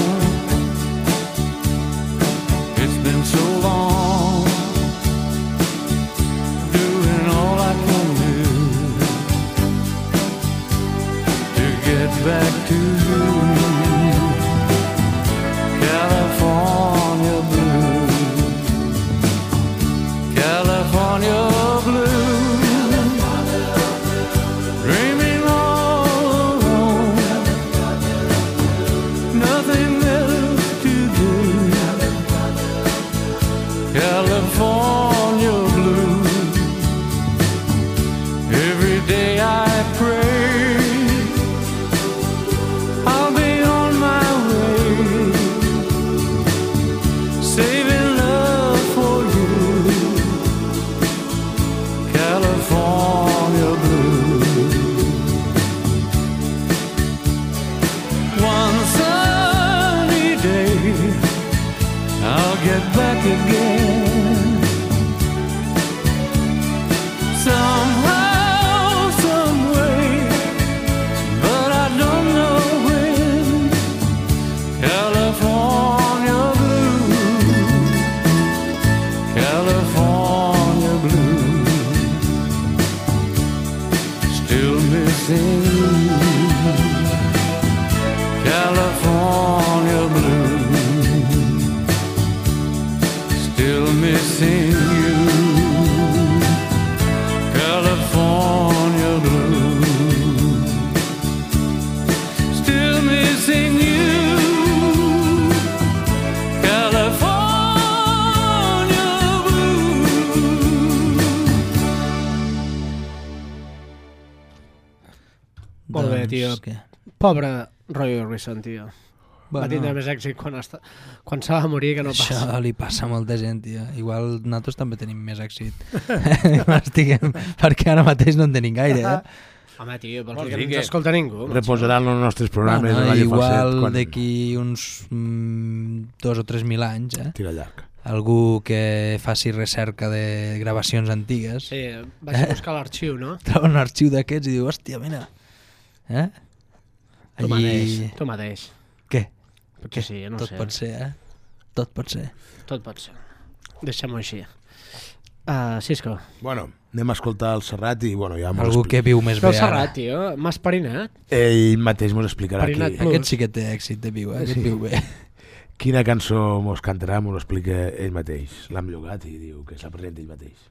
It's been so long, doing all I can do to get back to you. California blue, California blue, dreaming all alone, nothing else to do. California blue, every day I pray I'll be on my way, saving love for you. California blue. One sunny day I'll get back again, somehow, someway, but I don't know when. California blue, California blue, still missing you. California blue, still missing you. California blue, still missing you. California blue. Molt bé, tio. Què? Pobre Roy Orbison, tio. Va Bueno, tindre més èxit quan se va morir que no això passa. li passa a molta gent, tio. Igual nosaltres també tenim més èxit. Perquè ara mateix no en tenim gaire, Home, tio, vols Vols dir que dir no que ens escolta ningú? Reposaran els nostres programes Bueno, de Radio igual Falset quan d'aquí uns 2 o 3.000 anys, tira llarg. algú que faci recerca de gravacions antigues Sí, vaig a buscar l'arxiu, no? troba un arxiu d'aquests i diu, hòstia, mira, Tu mateix. Què? Potser sí, no Tot sé. pot ser, tot pot ser. Tot pot ser. Deixem-ho així. Cisco. Bueno, anem a escoltar el Serrat i bueno, ja Algú que viu més Però bé el ara. Serrat, tio, m'has parinat? Ell mateix mos explicarà Parinat aquí. Aquest sí que té èxit de viu, aquest viu bé. Quina cançó mos cantarà, mos explica ell mateix. L'hem llogat i diu que se la presenta ell mateix.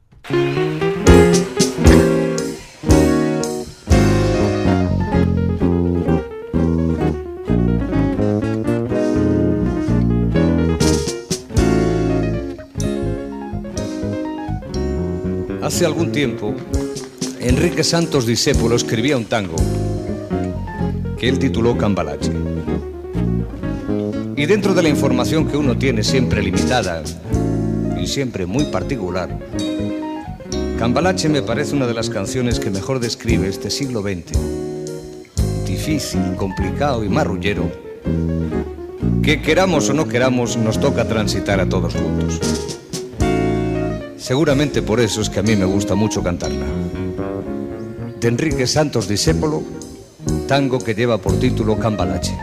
Hace algún tiempo, Enrique Santos Discépolo escribía un tango que él tituló Cambalache. Y dentro de la información que uno tiene siempre limitada y siempre muy particular, Cambalache me parece una de las canciones que mejor describe este siglo XX, difícil, complicado y marrullero, que queramos o no queramos nos toca transitar a todos juntos. Seguramente por eso es que a mí me gusta mucho cantarla. De Enrique Santos Discépolo, tango que lleva por título Cambalache.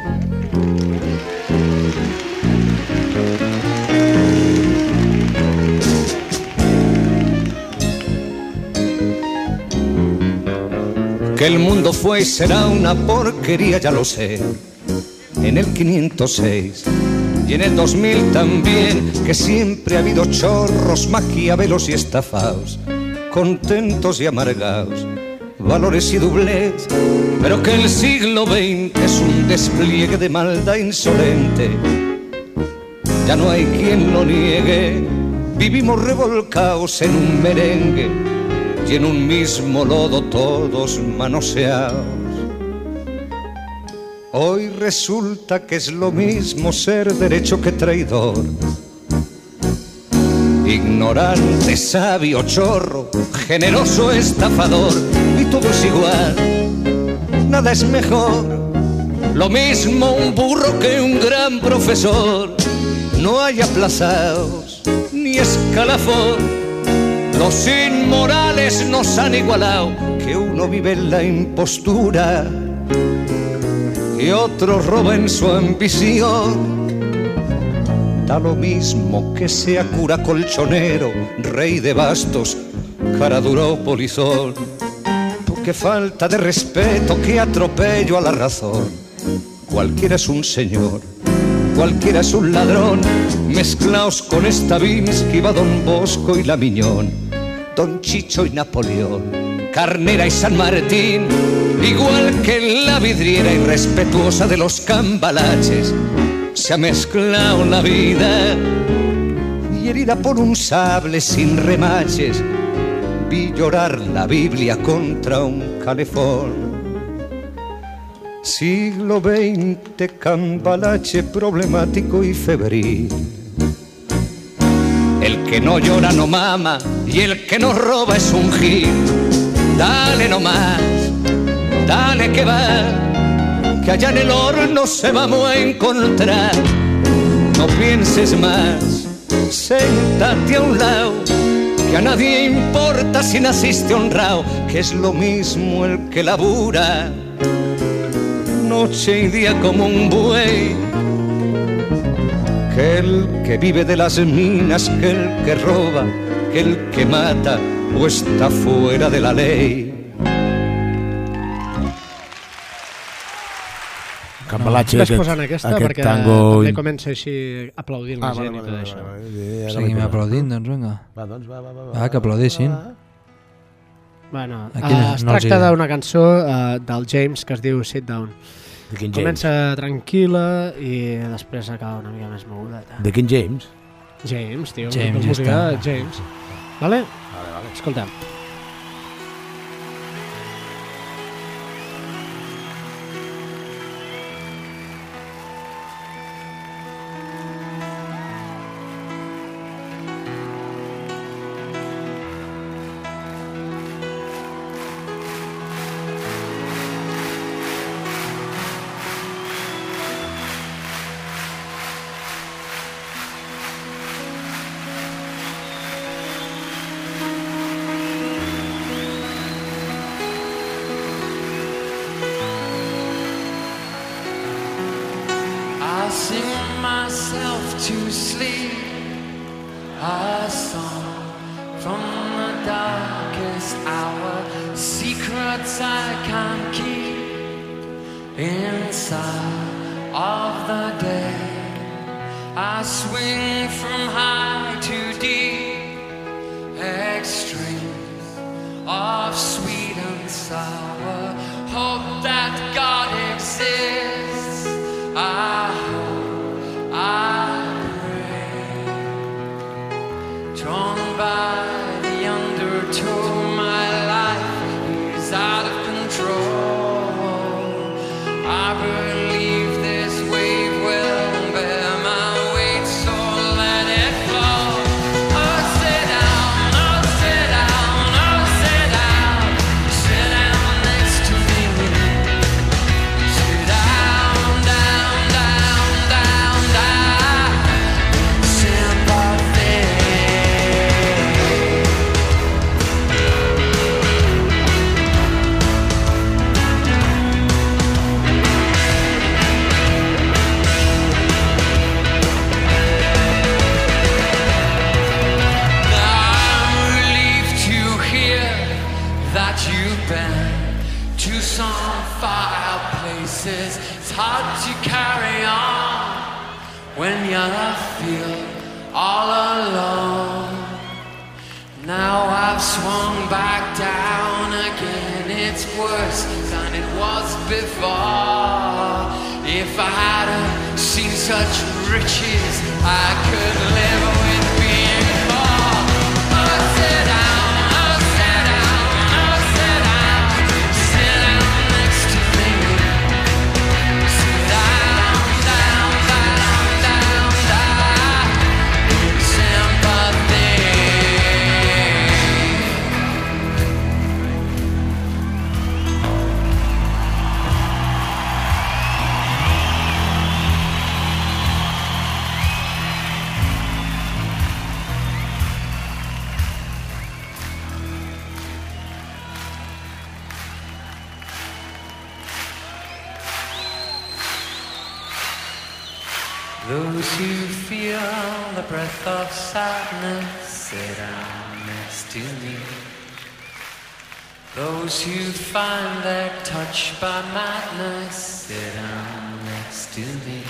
Que el mundo fue y será una porquería, ya lo sé. En el 506 y en el 2000 también, que siempre ha habido chorros, maquiavelos y estafados, contentos y amargados, valores y doblez, pero que el siglo XX es un despliegue de maldad insolente. Ya no hay quien lo niegue, vivimos revolcados en un merengue y en un mismo lodo todos manoseados. Hoy resulta que es lo mismo ser derecho que traidor, ignorante, sabio, chorro, generoso, estafador, y todo es igual, nada es mejor. Lo mismo un burro que un gran profesor, no hay aplazados ni escalafón. Los inmorales nos han igualado, que uno vive en la impostura y otro roba en su ambición. Da lo mismo que sea cura colchonero, rey de bastos, cara dura o polizón. Qué falta de respeto, qué atropello a la razón. Cualquiera es un señor, cualquiera es un ladrón, mezclaos con Stravinsky, va Don Bosco y la Miñón, Don Chicho y Napoleón, Carnera y San Martín, igual que en la vidriera irrespetuosa de los cambalaches, se ha mezclado la vida y herida por un sable sin remaches, vi llorar la Biblia contra un calefón. Siglo XX, cambalache problemático y febril. El que no llora no mama y el que no roba es un gil. Dale nomás, dale que va, que allá en el horno se vamos a encontrar. No pienses más, séntate a un lado, que a nadie importa si naciste honrado, que es lo mismo el que labura noche y día como un buey, que el que vive de las minas, que el que roba, que el que mata o está fuera de la ley. Cambalache, Ves posant aquesta aquest perquè tango... també comença així aplaudint la gent i tot això. Seguim aplaudint, doncs vinga. Va, doncs, va. Va, que aplaudissin. Bueno, Aquí no es els tracta diré. d'una cançó del James que es diu Sit Down. De quin James? Comença tranquil·la i després acaba una mica més mogudeta. De quin James? James, tio, James, grup de ja música, està. James. Vale? Escoltem. sing myself to sleep a song from the darkest hour, secrets I can't keep inside of the day. I swing from high to deep, extremes of sweet and sour. Hope that God exists, I hope, I pray. Drawn by the undertow, my life is out of control. I believe this wave will bear my weight, so let it flow. Oh, sit down, oh, sit down, oh, sit down. Sit down next to me. Sit down, down, down, down, down. Sympathy. I'm relieved to hear that you've been to some far places. It's hard to carry on when you feel all alone. Now I've swung back down again. It's worse than it was before. If I hadn't seen such riches, I could live with being poor. Oh, sit down, oh, sit down, oh, sit down. Sit down next to me. Sit down, down, down, down, down. Sympathy. Those who feel the breath of sadness, sit down next to me. Those who find they're touched by madness, sit down next to me.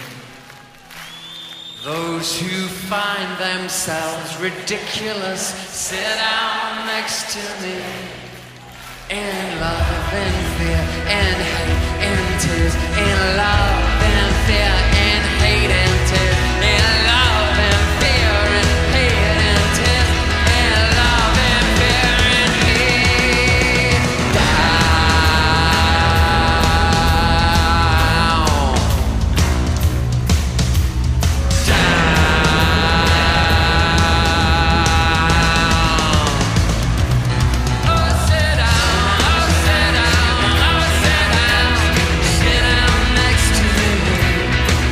Those who find themselves ridiculous, sit down next to me. In love and fear, in hate and tears, in love and fear, in hate and tears, in love and fear, in hate and tears, in love and fear, and hate. Oh, sit down, oh, sit down, oh, sit down. Sit down next to me.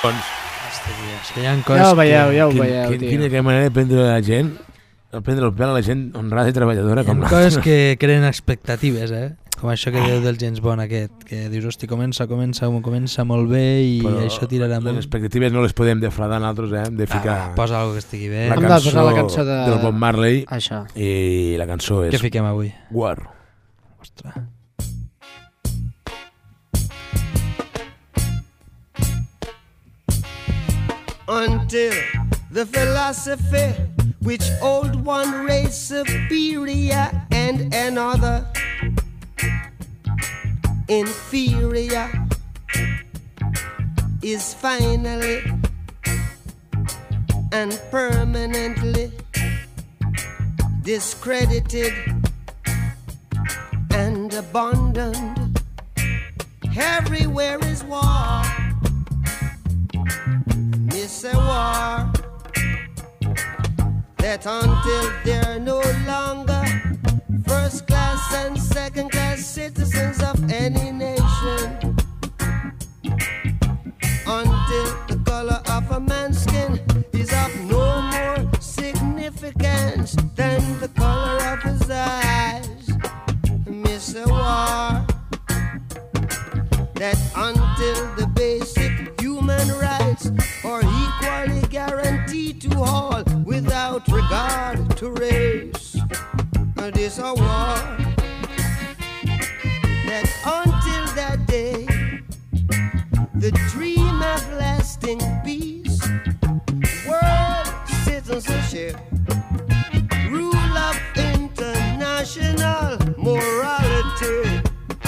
És que hi ha Ja coses ho veieu, que... ja ho veieu, Quina tio. manera de prendre la gent, de prendre el pèl a la gent honrada i treballadora Hi com ha coses que creen expectatives, com això que diu del James Bond aquest, que dius, hosti, comença molt bé i Però això tirarà les molt. expectatives no les podem defraudar nosaltres, hem de ficar Posa alguna que estigui bé. la Hem de cançó, posar la cançó del Bob Marley Això. i la cançó és Què fiquem avui? War. Ostres. Until the philosophy which old one race superior and another inferior is finally and permanently discredited and abandoned. Everywhere is war. It's a war that until they're no longer first class and second class citizens of any nation, until the color of a man's skin is of no more significance than the color of his eyes. Miss a war that until the basic human rights are equally guaranteed to all without regard to race. This a war that until that day the dream of lasting peace, world citizenship, rule of international morality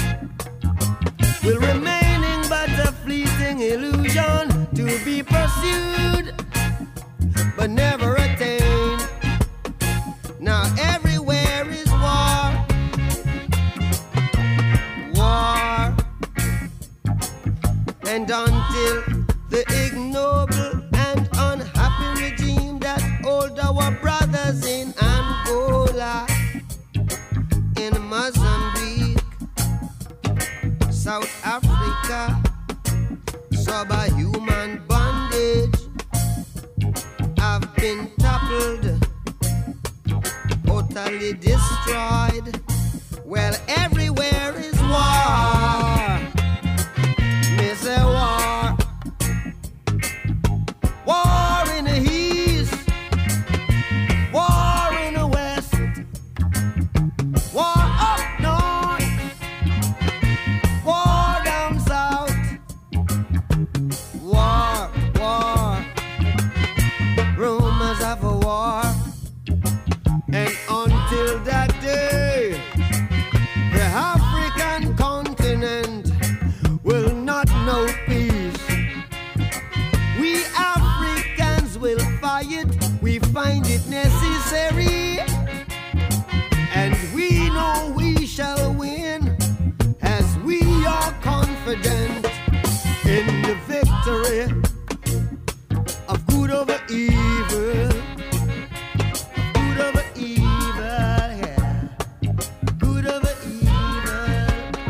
will remaining but a fleeting illusion to be pursued but never attained. Now everywhere is war, war, and until the ignoble and unhappy regime that hold our brothers in Angola, in Mozambique, South Africa, subhuman bondage have been toppled, totally destroyed. Well, everywhere is war. Miss a war. War in the east, war in the west, war up north, war down south, war, war, rumors of a war. And until that day, the African continent will not know peace. We Africans will fight, we find it necessary, and we know we shall win, as we are confident in the victory of good over evil. Good over evil, yeah. Good over evil.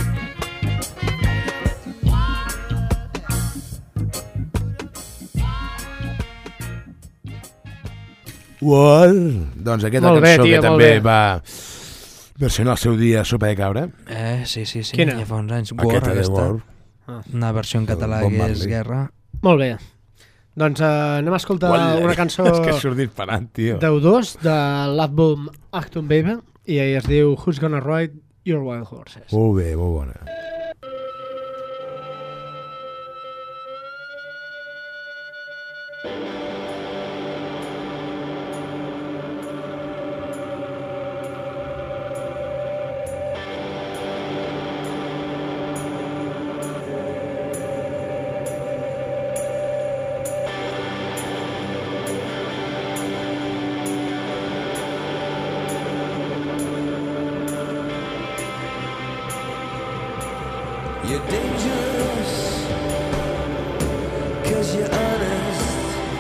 War. Doncs aquesta Molt bé, cançó tio, que molt també bé. va versionar al seu dia Sopa de Cabra. Sí. Quina? Ja fa uns anys. War, Aquesta de aquesta. War. Una versió en català Bob que és Marley. Guerra. Molt bé. Doncs anem a escoltar una cançó És que surt disparant, tio. d'U2 de l'àlbum Achtung Baby i es diu Who's Gonna Ride Your Wild Horses. Molt bé, molt bona. You're dangerous, 'cause you're honest.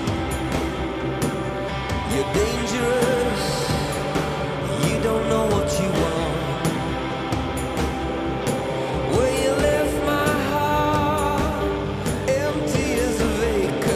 You're dangerous, you don't know what you want. Where you left my heart, empty as a vacant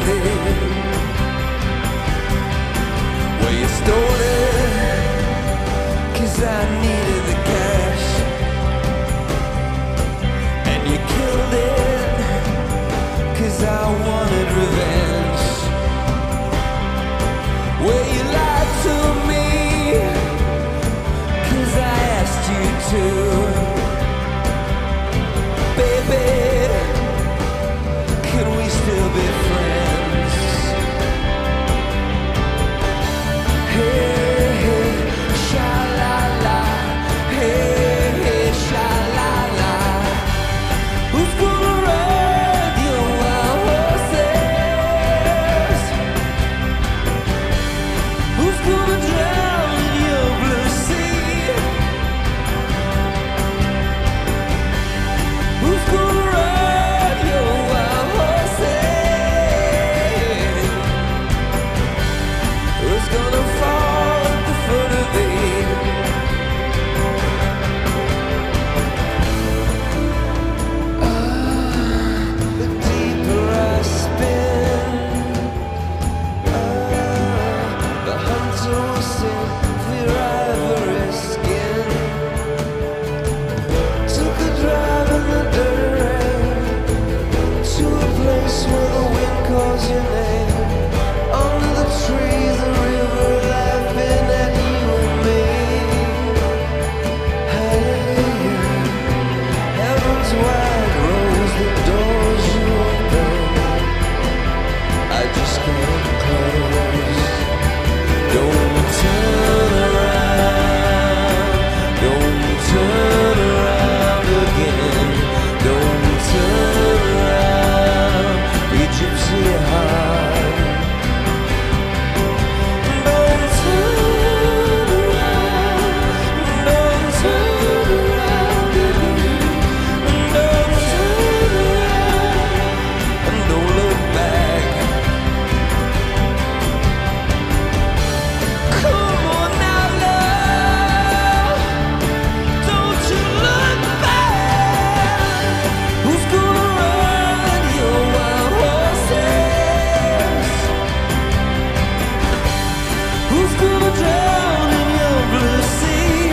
living. Well, you stole it, 'cause I needed the cash. And you killed it, 'cause I wanted revenge. Well, you lied to me, 'cause I asked you to. Baby, can we still be friends? Hey, hey, sha-la-la. Hey, hey, sha-la-la. Who's gonna ride your wild horses? Who's gonna drown in your blue sea? Who's gonna ride your wild horses? Who's gonna fall at the foot of the hill? The deeper I spin, the hunter will simply ivory skin. Took a drive in the dirt to a place where the wind calls your name. Under the trees, the river laughing at you and me. Hallelujah, heaven's wide rose, the doors you open, I just can't close. Don't turn around, don't turn around again. Don't turn around, you gypsy heart. Don't turn around, don't turn around again. Don't turn around, and don't look back. Come on now, love, don't you look back. Who's gonna ride your wild horses? Who's gonna drown in your blue sea?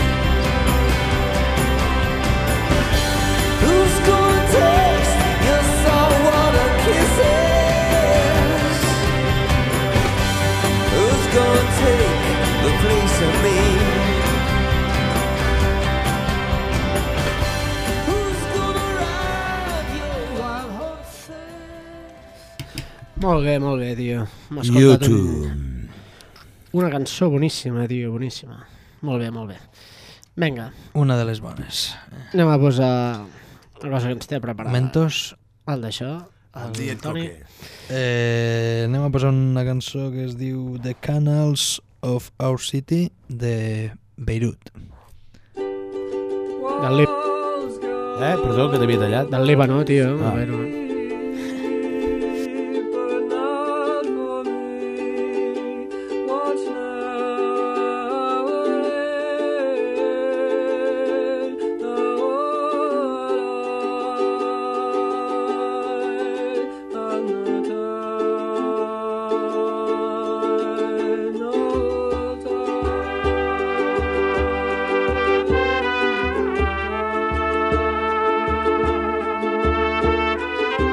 Who's gonna taste your saltwater kisses? Who's gonna take the place of me? Who's gonna ride your wild horses? Molt bé, tio. M'ha escoltat YouTube. una cançó boníssima, tio, boníssima. Molt bé, molt bé. Vinga, Una de les bones. anem a posar una cosa que ens té preparada. Mentos. El d'això, el Toni. Anem a posar una cançó que es diu The Canals of Our City de Beirut. Perdó, que t'havia tallat. Del Líbano, tio. Ah. A veure, No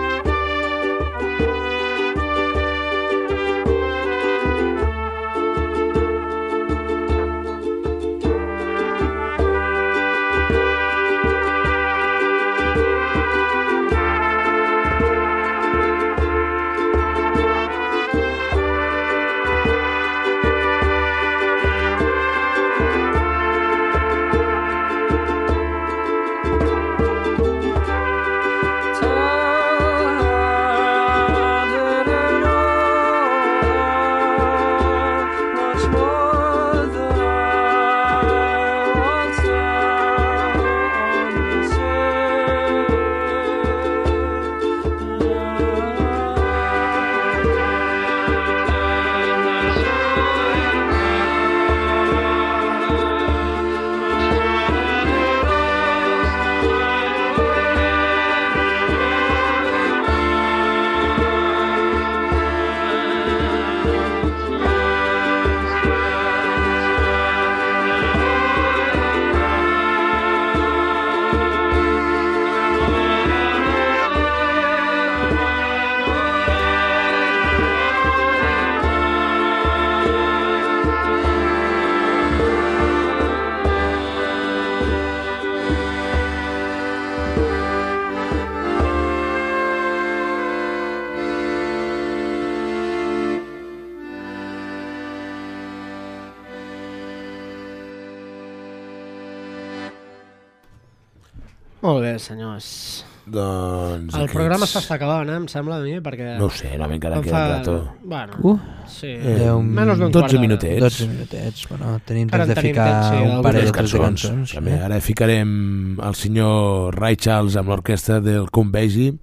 Molt bé, senyors. Doncs El programa s'està acabant, em sembla a mi, perquè... No ho sé, no, encara queda un rato. Bueno, sí. Menys d'un 12 minutets. 12 minutets, bueno, tenim temps de tenim ficar temps, sí, un parell de cançons. També. Ara ficarem el senyor Ray Charles amb l'orquestra del Count Basie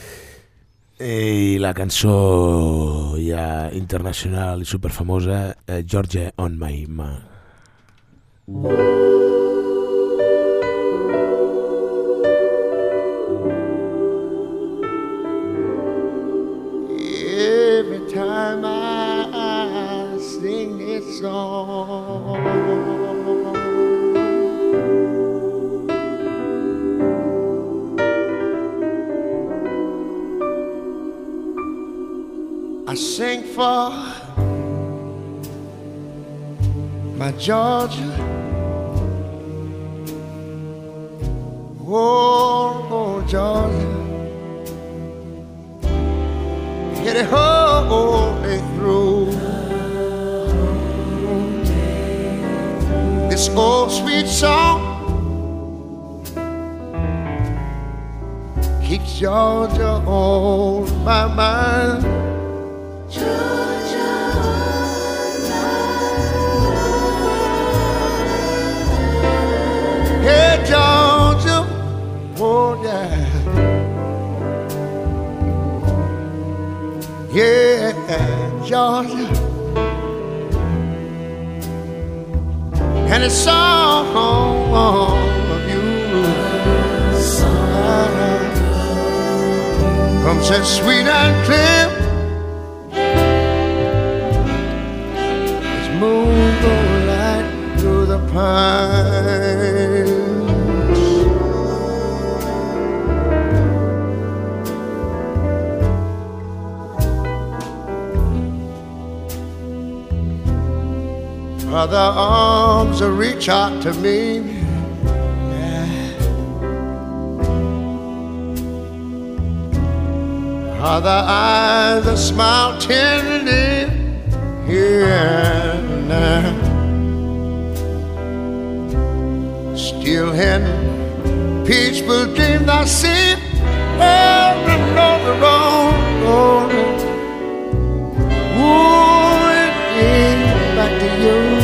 i la cançó ja internacional i superfamosa Georgia on My Mind. Every time I sing this song, I sing for my Georgia. Oh, Georgia. Get it whole way through this old sweet song keeps Georgia on my mind. Georgia on my mind. Hey Georgia, oh yeah. Yeah, Georgia, and a song of you comes that sweet and clear as moon go light through the pines. Other arms reach out to me, yeah. Other eyes smile tenderly here and now. Still in peaceful dreams I see over and over the road. Ooh, it is back to you.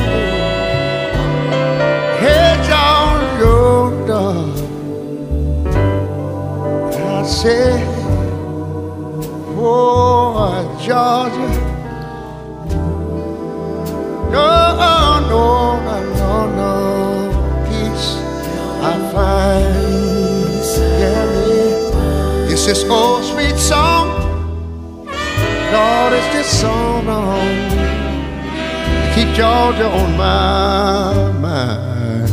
I say, oh, Georgia, no, peace I find. Yeah, it's this old sweet song, Lord, it's this song to keep Georgia on my mind.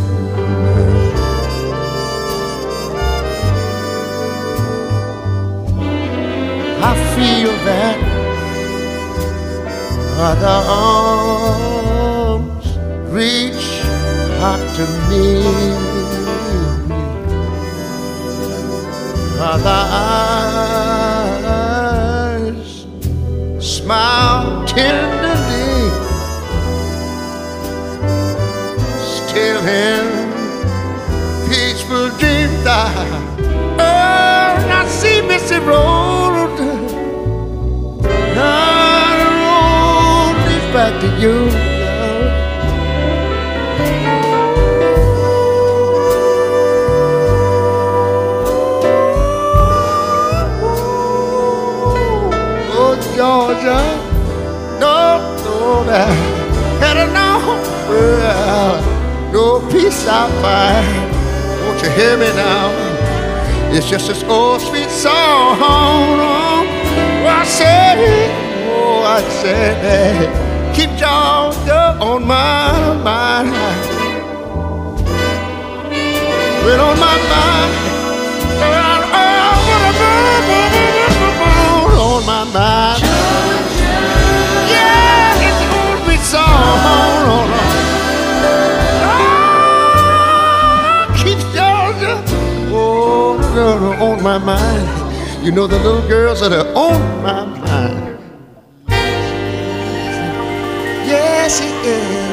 I feel that other arms reach out to me. Other eyes smile tenderly. Still in peaceful dreams I see Missy Road. The road leads back to you, love. Oh, Georgia, no, that had no peace I find. Won't you hear me now? It's just this old sweet song. I said, keep Georgia on my mind. Well, on my mind. On my mind. Yeah, it's an old sweet song. Keep Georgia on my mind. You know the little girls that are on my mind. Yes, it is.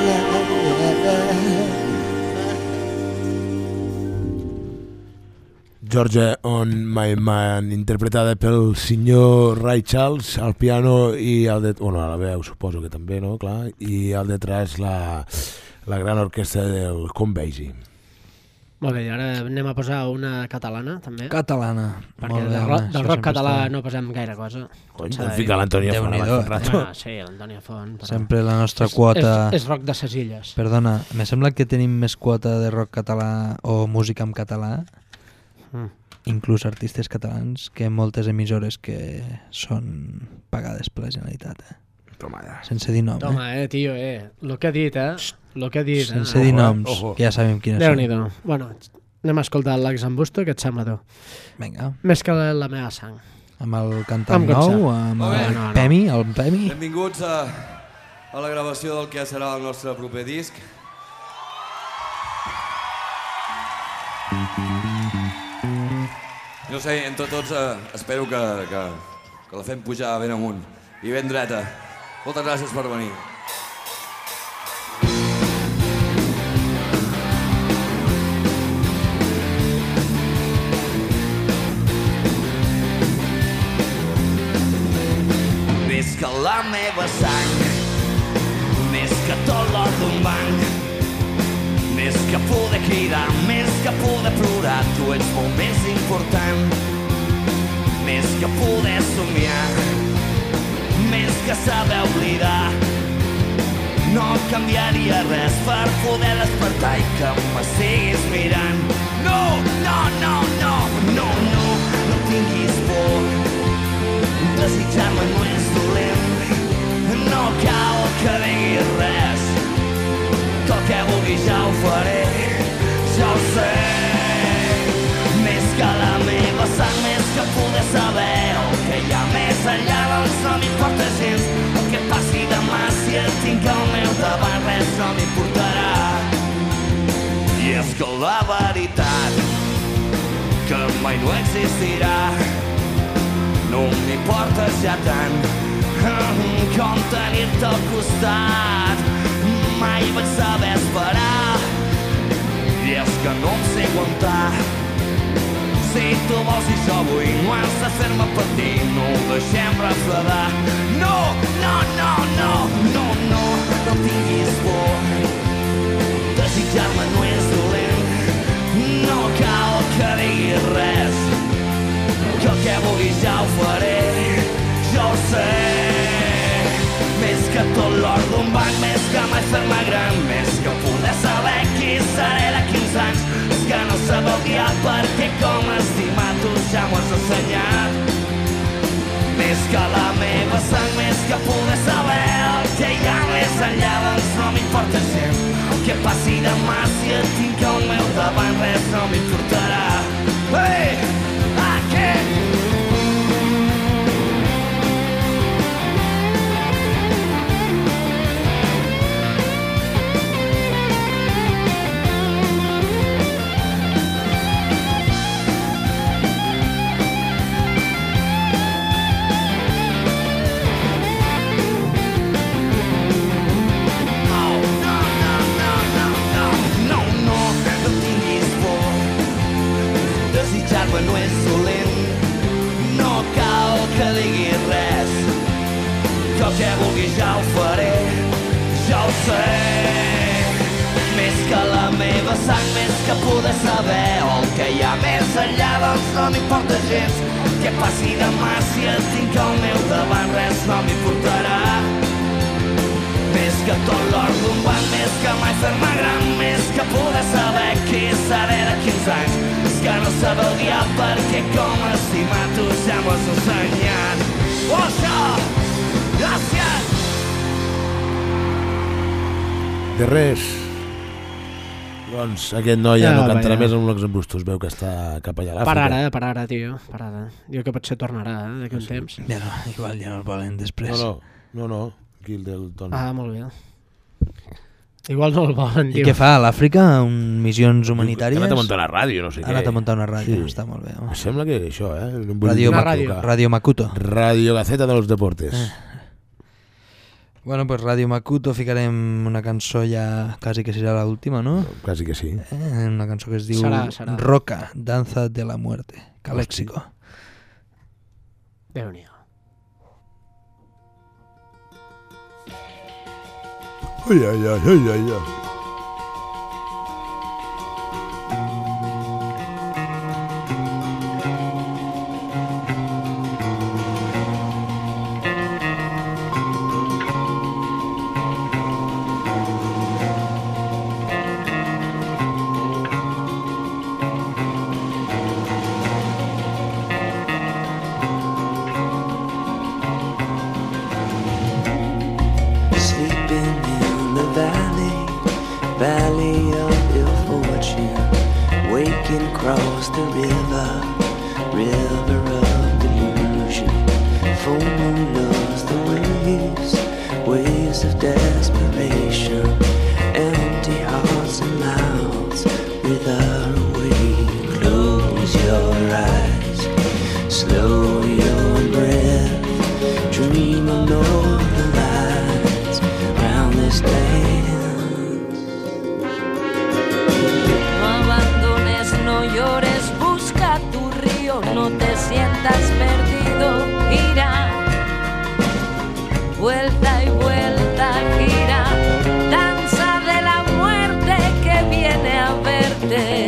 Georgia on My Man, interpretada pel senyor Ray Charles al piano i al bueno, a la veu suposo que també, no? Clar, i al detrás la gran orquestra del Count Basie. Molt bé, i ara anem a posar una catalana, també. Catalana. Perquè del rock català no posem gaire cosa. Cony, em fica l'Antònia Font abans un rato. Bueno, sí, l'Antònia Font. Però... Sempre la nostra quota... És rock de ses illes. Perdona, me sembla que tenim més quota de rock català o música en català, inclús artistes catalans, que moltes emissores que són pagades per la Generalitat. Toma ja. Sense dir nom. Toma, tio, lo que ha dit, lo que ha dit. Sense dir noms, que ja sabem quines són. Déu-n'hi-do. Bueno, anem a escoltar l'Axambusto, què et sembla tu? Vinga. Més que la meva sang. Amb el cantant nou, amb el Pemi, Benvinguts a la gravació del que serà el nostre proper disc. No sé, entre tots espero que la fem pujar ben amunt i ben dreta. Moltes gràcies per venir. Més que la meva sang, més que tot l'or d'un banc, més que poder cridar, més que poder plorar, tu ets molt més important. Més que poder somiar, més que saber oblidar, no canviaria res per poder despertar i que m'estiguis mirant. No, no, no, no, no, no, no tinguis por, desitjar-me no és dolent, no cal que diguis res, tot el que vulguis ja ho faré, ja ho sé. Més que la meva sang, més que poder saber el que hi ha més enllà, doncs no m'importa gens el que passi demà, si et tinc al meu davant res no m'importarà. I és que la veritat que mai no existirà no m'importa ja tant com tenir-te al costat. Mai vaig saber esperar i és que no em sé aguantar. Si tu vols i jo vull, no has de fer-me patir, no ho deixem refredar. No, no, no, no, no, no, no tinguis por, desitjar-me no és dolent, no cal que diguis res, que el que vulguis ja ho faré, jo ho sé. Més que tot l'or d'un banc, més que mai fer-me gran, més que poder saber qui seré d'aquí uns anys, és que no saber odiar perquè com estimar tu ja m'ho has ensenyat. Més que la meva sang, més que poder saber el que hi ha més enllà, doncs no m'importa gens el que passi demà, si et tinc al meu davant res no m'importarà. Hey! Aquí! No és dolent, no cal que diguis res, que el que vulguis ja ho faré, ja ho sé. Més que la meva sang, més que poder saber el que hi ha més enllà, doncs no m'importa gens el que passi demà, si et tinc al meu davant res no m'importarà. Més que tot l'or d'un banc, més que mai fer-me gran, més que poder saber qui seré d'aquí uns anys, que no saber odiar perquè com estimar tu ja m'ho has ensenyat. Oxa! Gràcies! De res. Doncs aquest noi ja no cantarà més amb l'Axambusto, es veu que està cap allà a l'Àfrica. Per ara, tio, per ara. Diu que potser tornarà d'aquí un temps. Ja no, igual ja no el volen després. No, aquí el del Toni. Ah, molt bé. Igual no el volen, I què fa a l'Àfrica? Missions humanitàries? Ha anat a muntar una ràdio, no sé què. Ha anat a muntar una ràdio, sí. Està molt bé. Em sembla que això, Radio Macuto. Radio Gaceta de los Deportes. Bueno, pues Radio Makuto ficarem una cançó ja quasi que serà l'última, no? Quasi que sí. Una cançó que es diu Serà. Roca, Danza de la Muerte, Calexico. Déu-n'hi-do. Ai, ai, ai, ai, ai, ai. Sleeping in the valley of ill fortune, waking across the river of delusion. Full moon loves the waves of desperation, empty hearts and mouths without a way. Close your eyes, slow your breath, dream of northern lights round this land. No abandones, no llores, busca tu río, no te sientas perdido, gira, vuelta y vuelta, gira, danza de la muerte que viene a verte.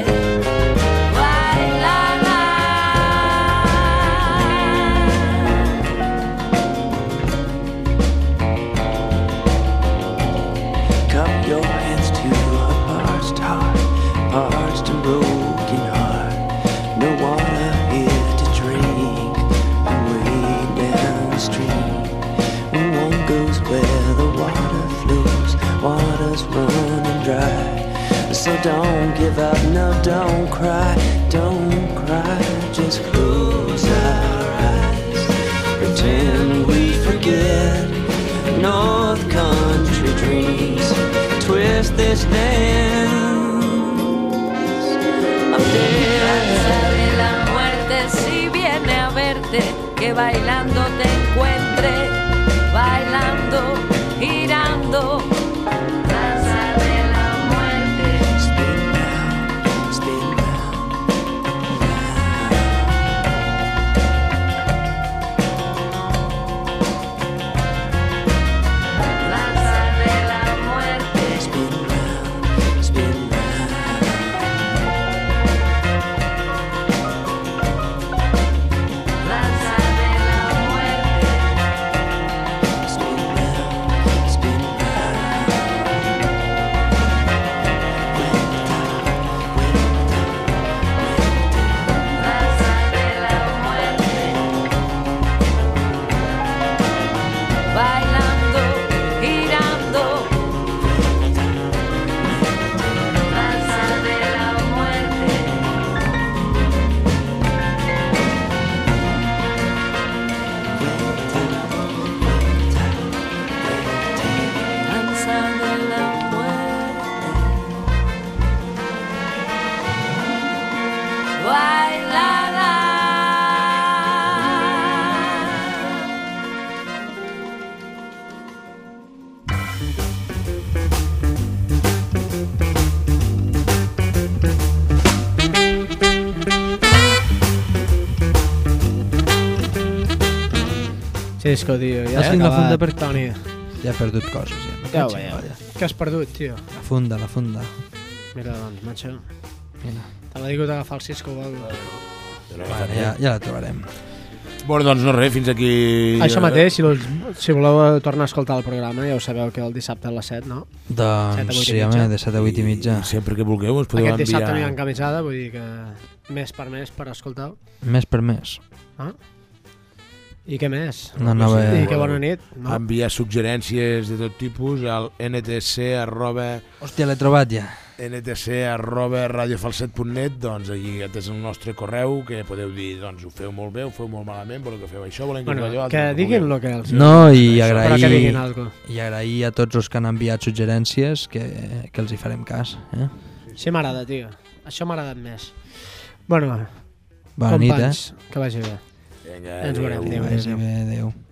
Cup your hands to a parched and broken heart. No water here to drink, way down the stream. When one goes where the water flows, water's running dry. So don't give up, no, don't cry, just close our eyes. Pretend we forget North Country dreams. Twist this dance of death. Danza de la muerte si viene a verte, que bailando te encuentre, bailando, girando. Danza de la muerte. Spin round, spin Danza de la muerte. Spin round, spin Danza de la muerte. Spin round, spin Danza de la muerte. Bailando, girando. Danza de la muerte. Danza de la muerte. Bailala. Xisco, tio, ja Has s'ha fet la funda acabat, per Toni. Ja he perdut coses, ja. Ja ho veieu. Què has perdut, tio? La funda. Mira, doncs, macho. Mira. Te l'ha digut agafar el Cisco o alguna cosa. Bueno, ja la trobarem. Bueno, doncs no res, fins aquí... Això mateix, si voleu tornar a escoltar el programa, ja ho sabeu que el dissabte a les 7, no? Doncs sí, home, de 7 a 8 i mitja. Sempre que vulgueu us podeu Aquest enviar... dissabte no hi ha encamisada, vull dir que mes per escoltar. Més per més. Ah? I què més? Una nova... I que bona nit. No? Enviar suggerències de tot tipus al ntc@... Hòstia, l'he trobat ja. ntc@radiofalset.net. Doncs allí és el nostre correu, que podeu dir, doncs ho feu molt bé, ho feu molt malament, voleu que feu això, volem que Bueno, allò... que diguin el que els... No, i Però que diguin agrair, alguna cosa. i agrair a tots els que han enviat suggerències que els hi farem cas. Sí, m'agrada, tio. Això m'ha agradat més. Bueno, Bona nit, companys, que vagi bé. Vinga, Ens veurem. adéu. Adéu, adéu. Adéu.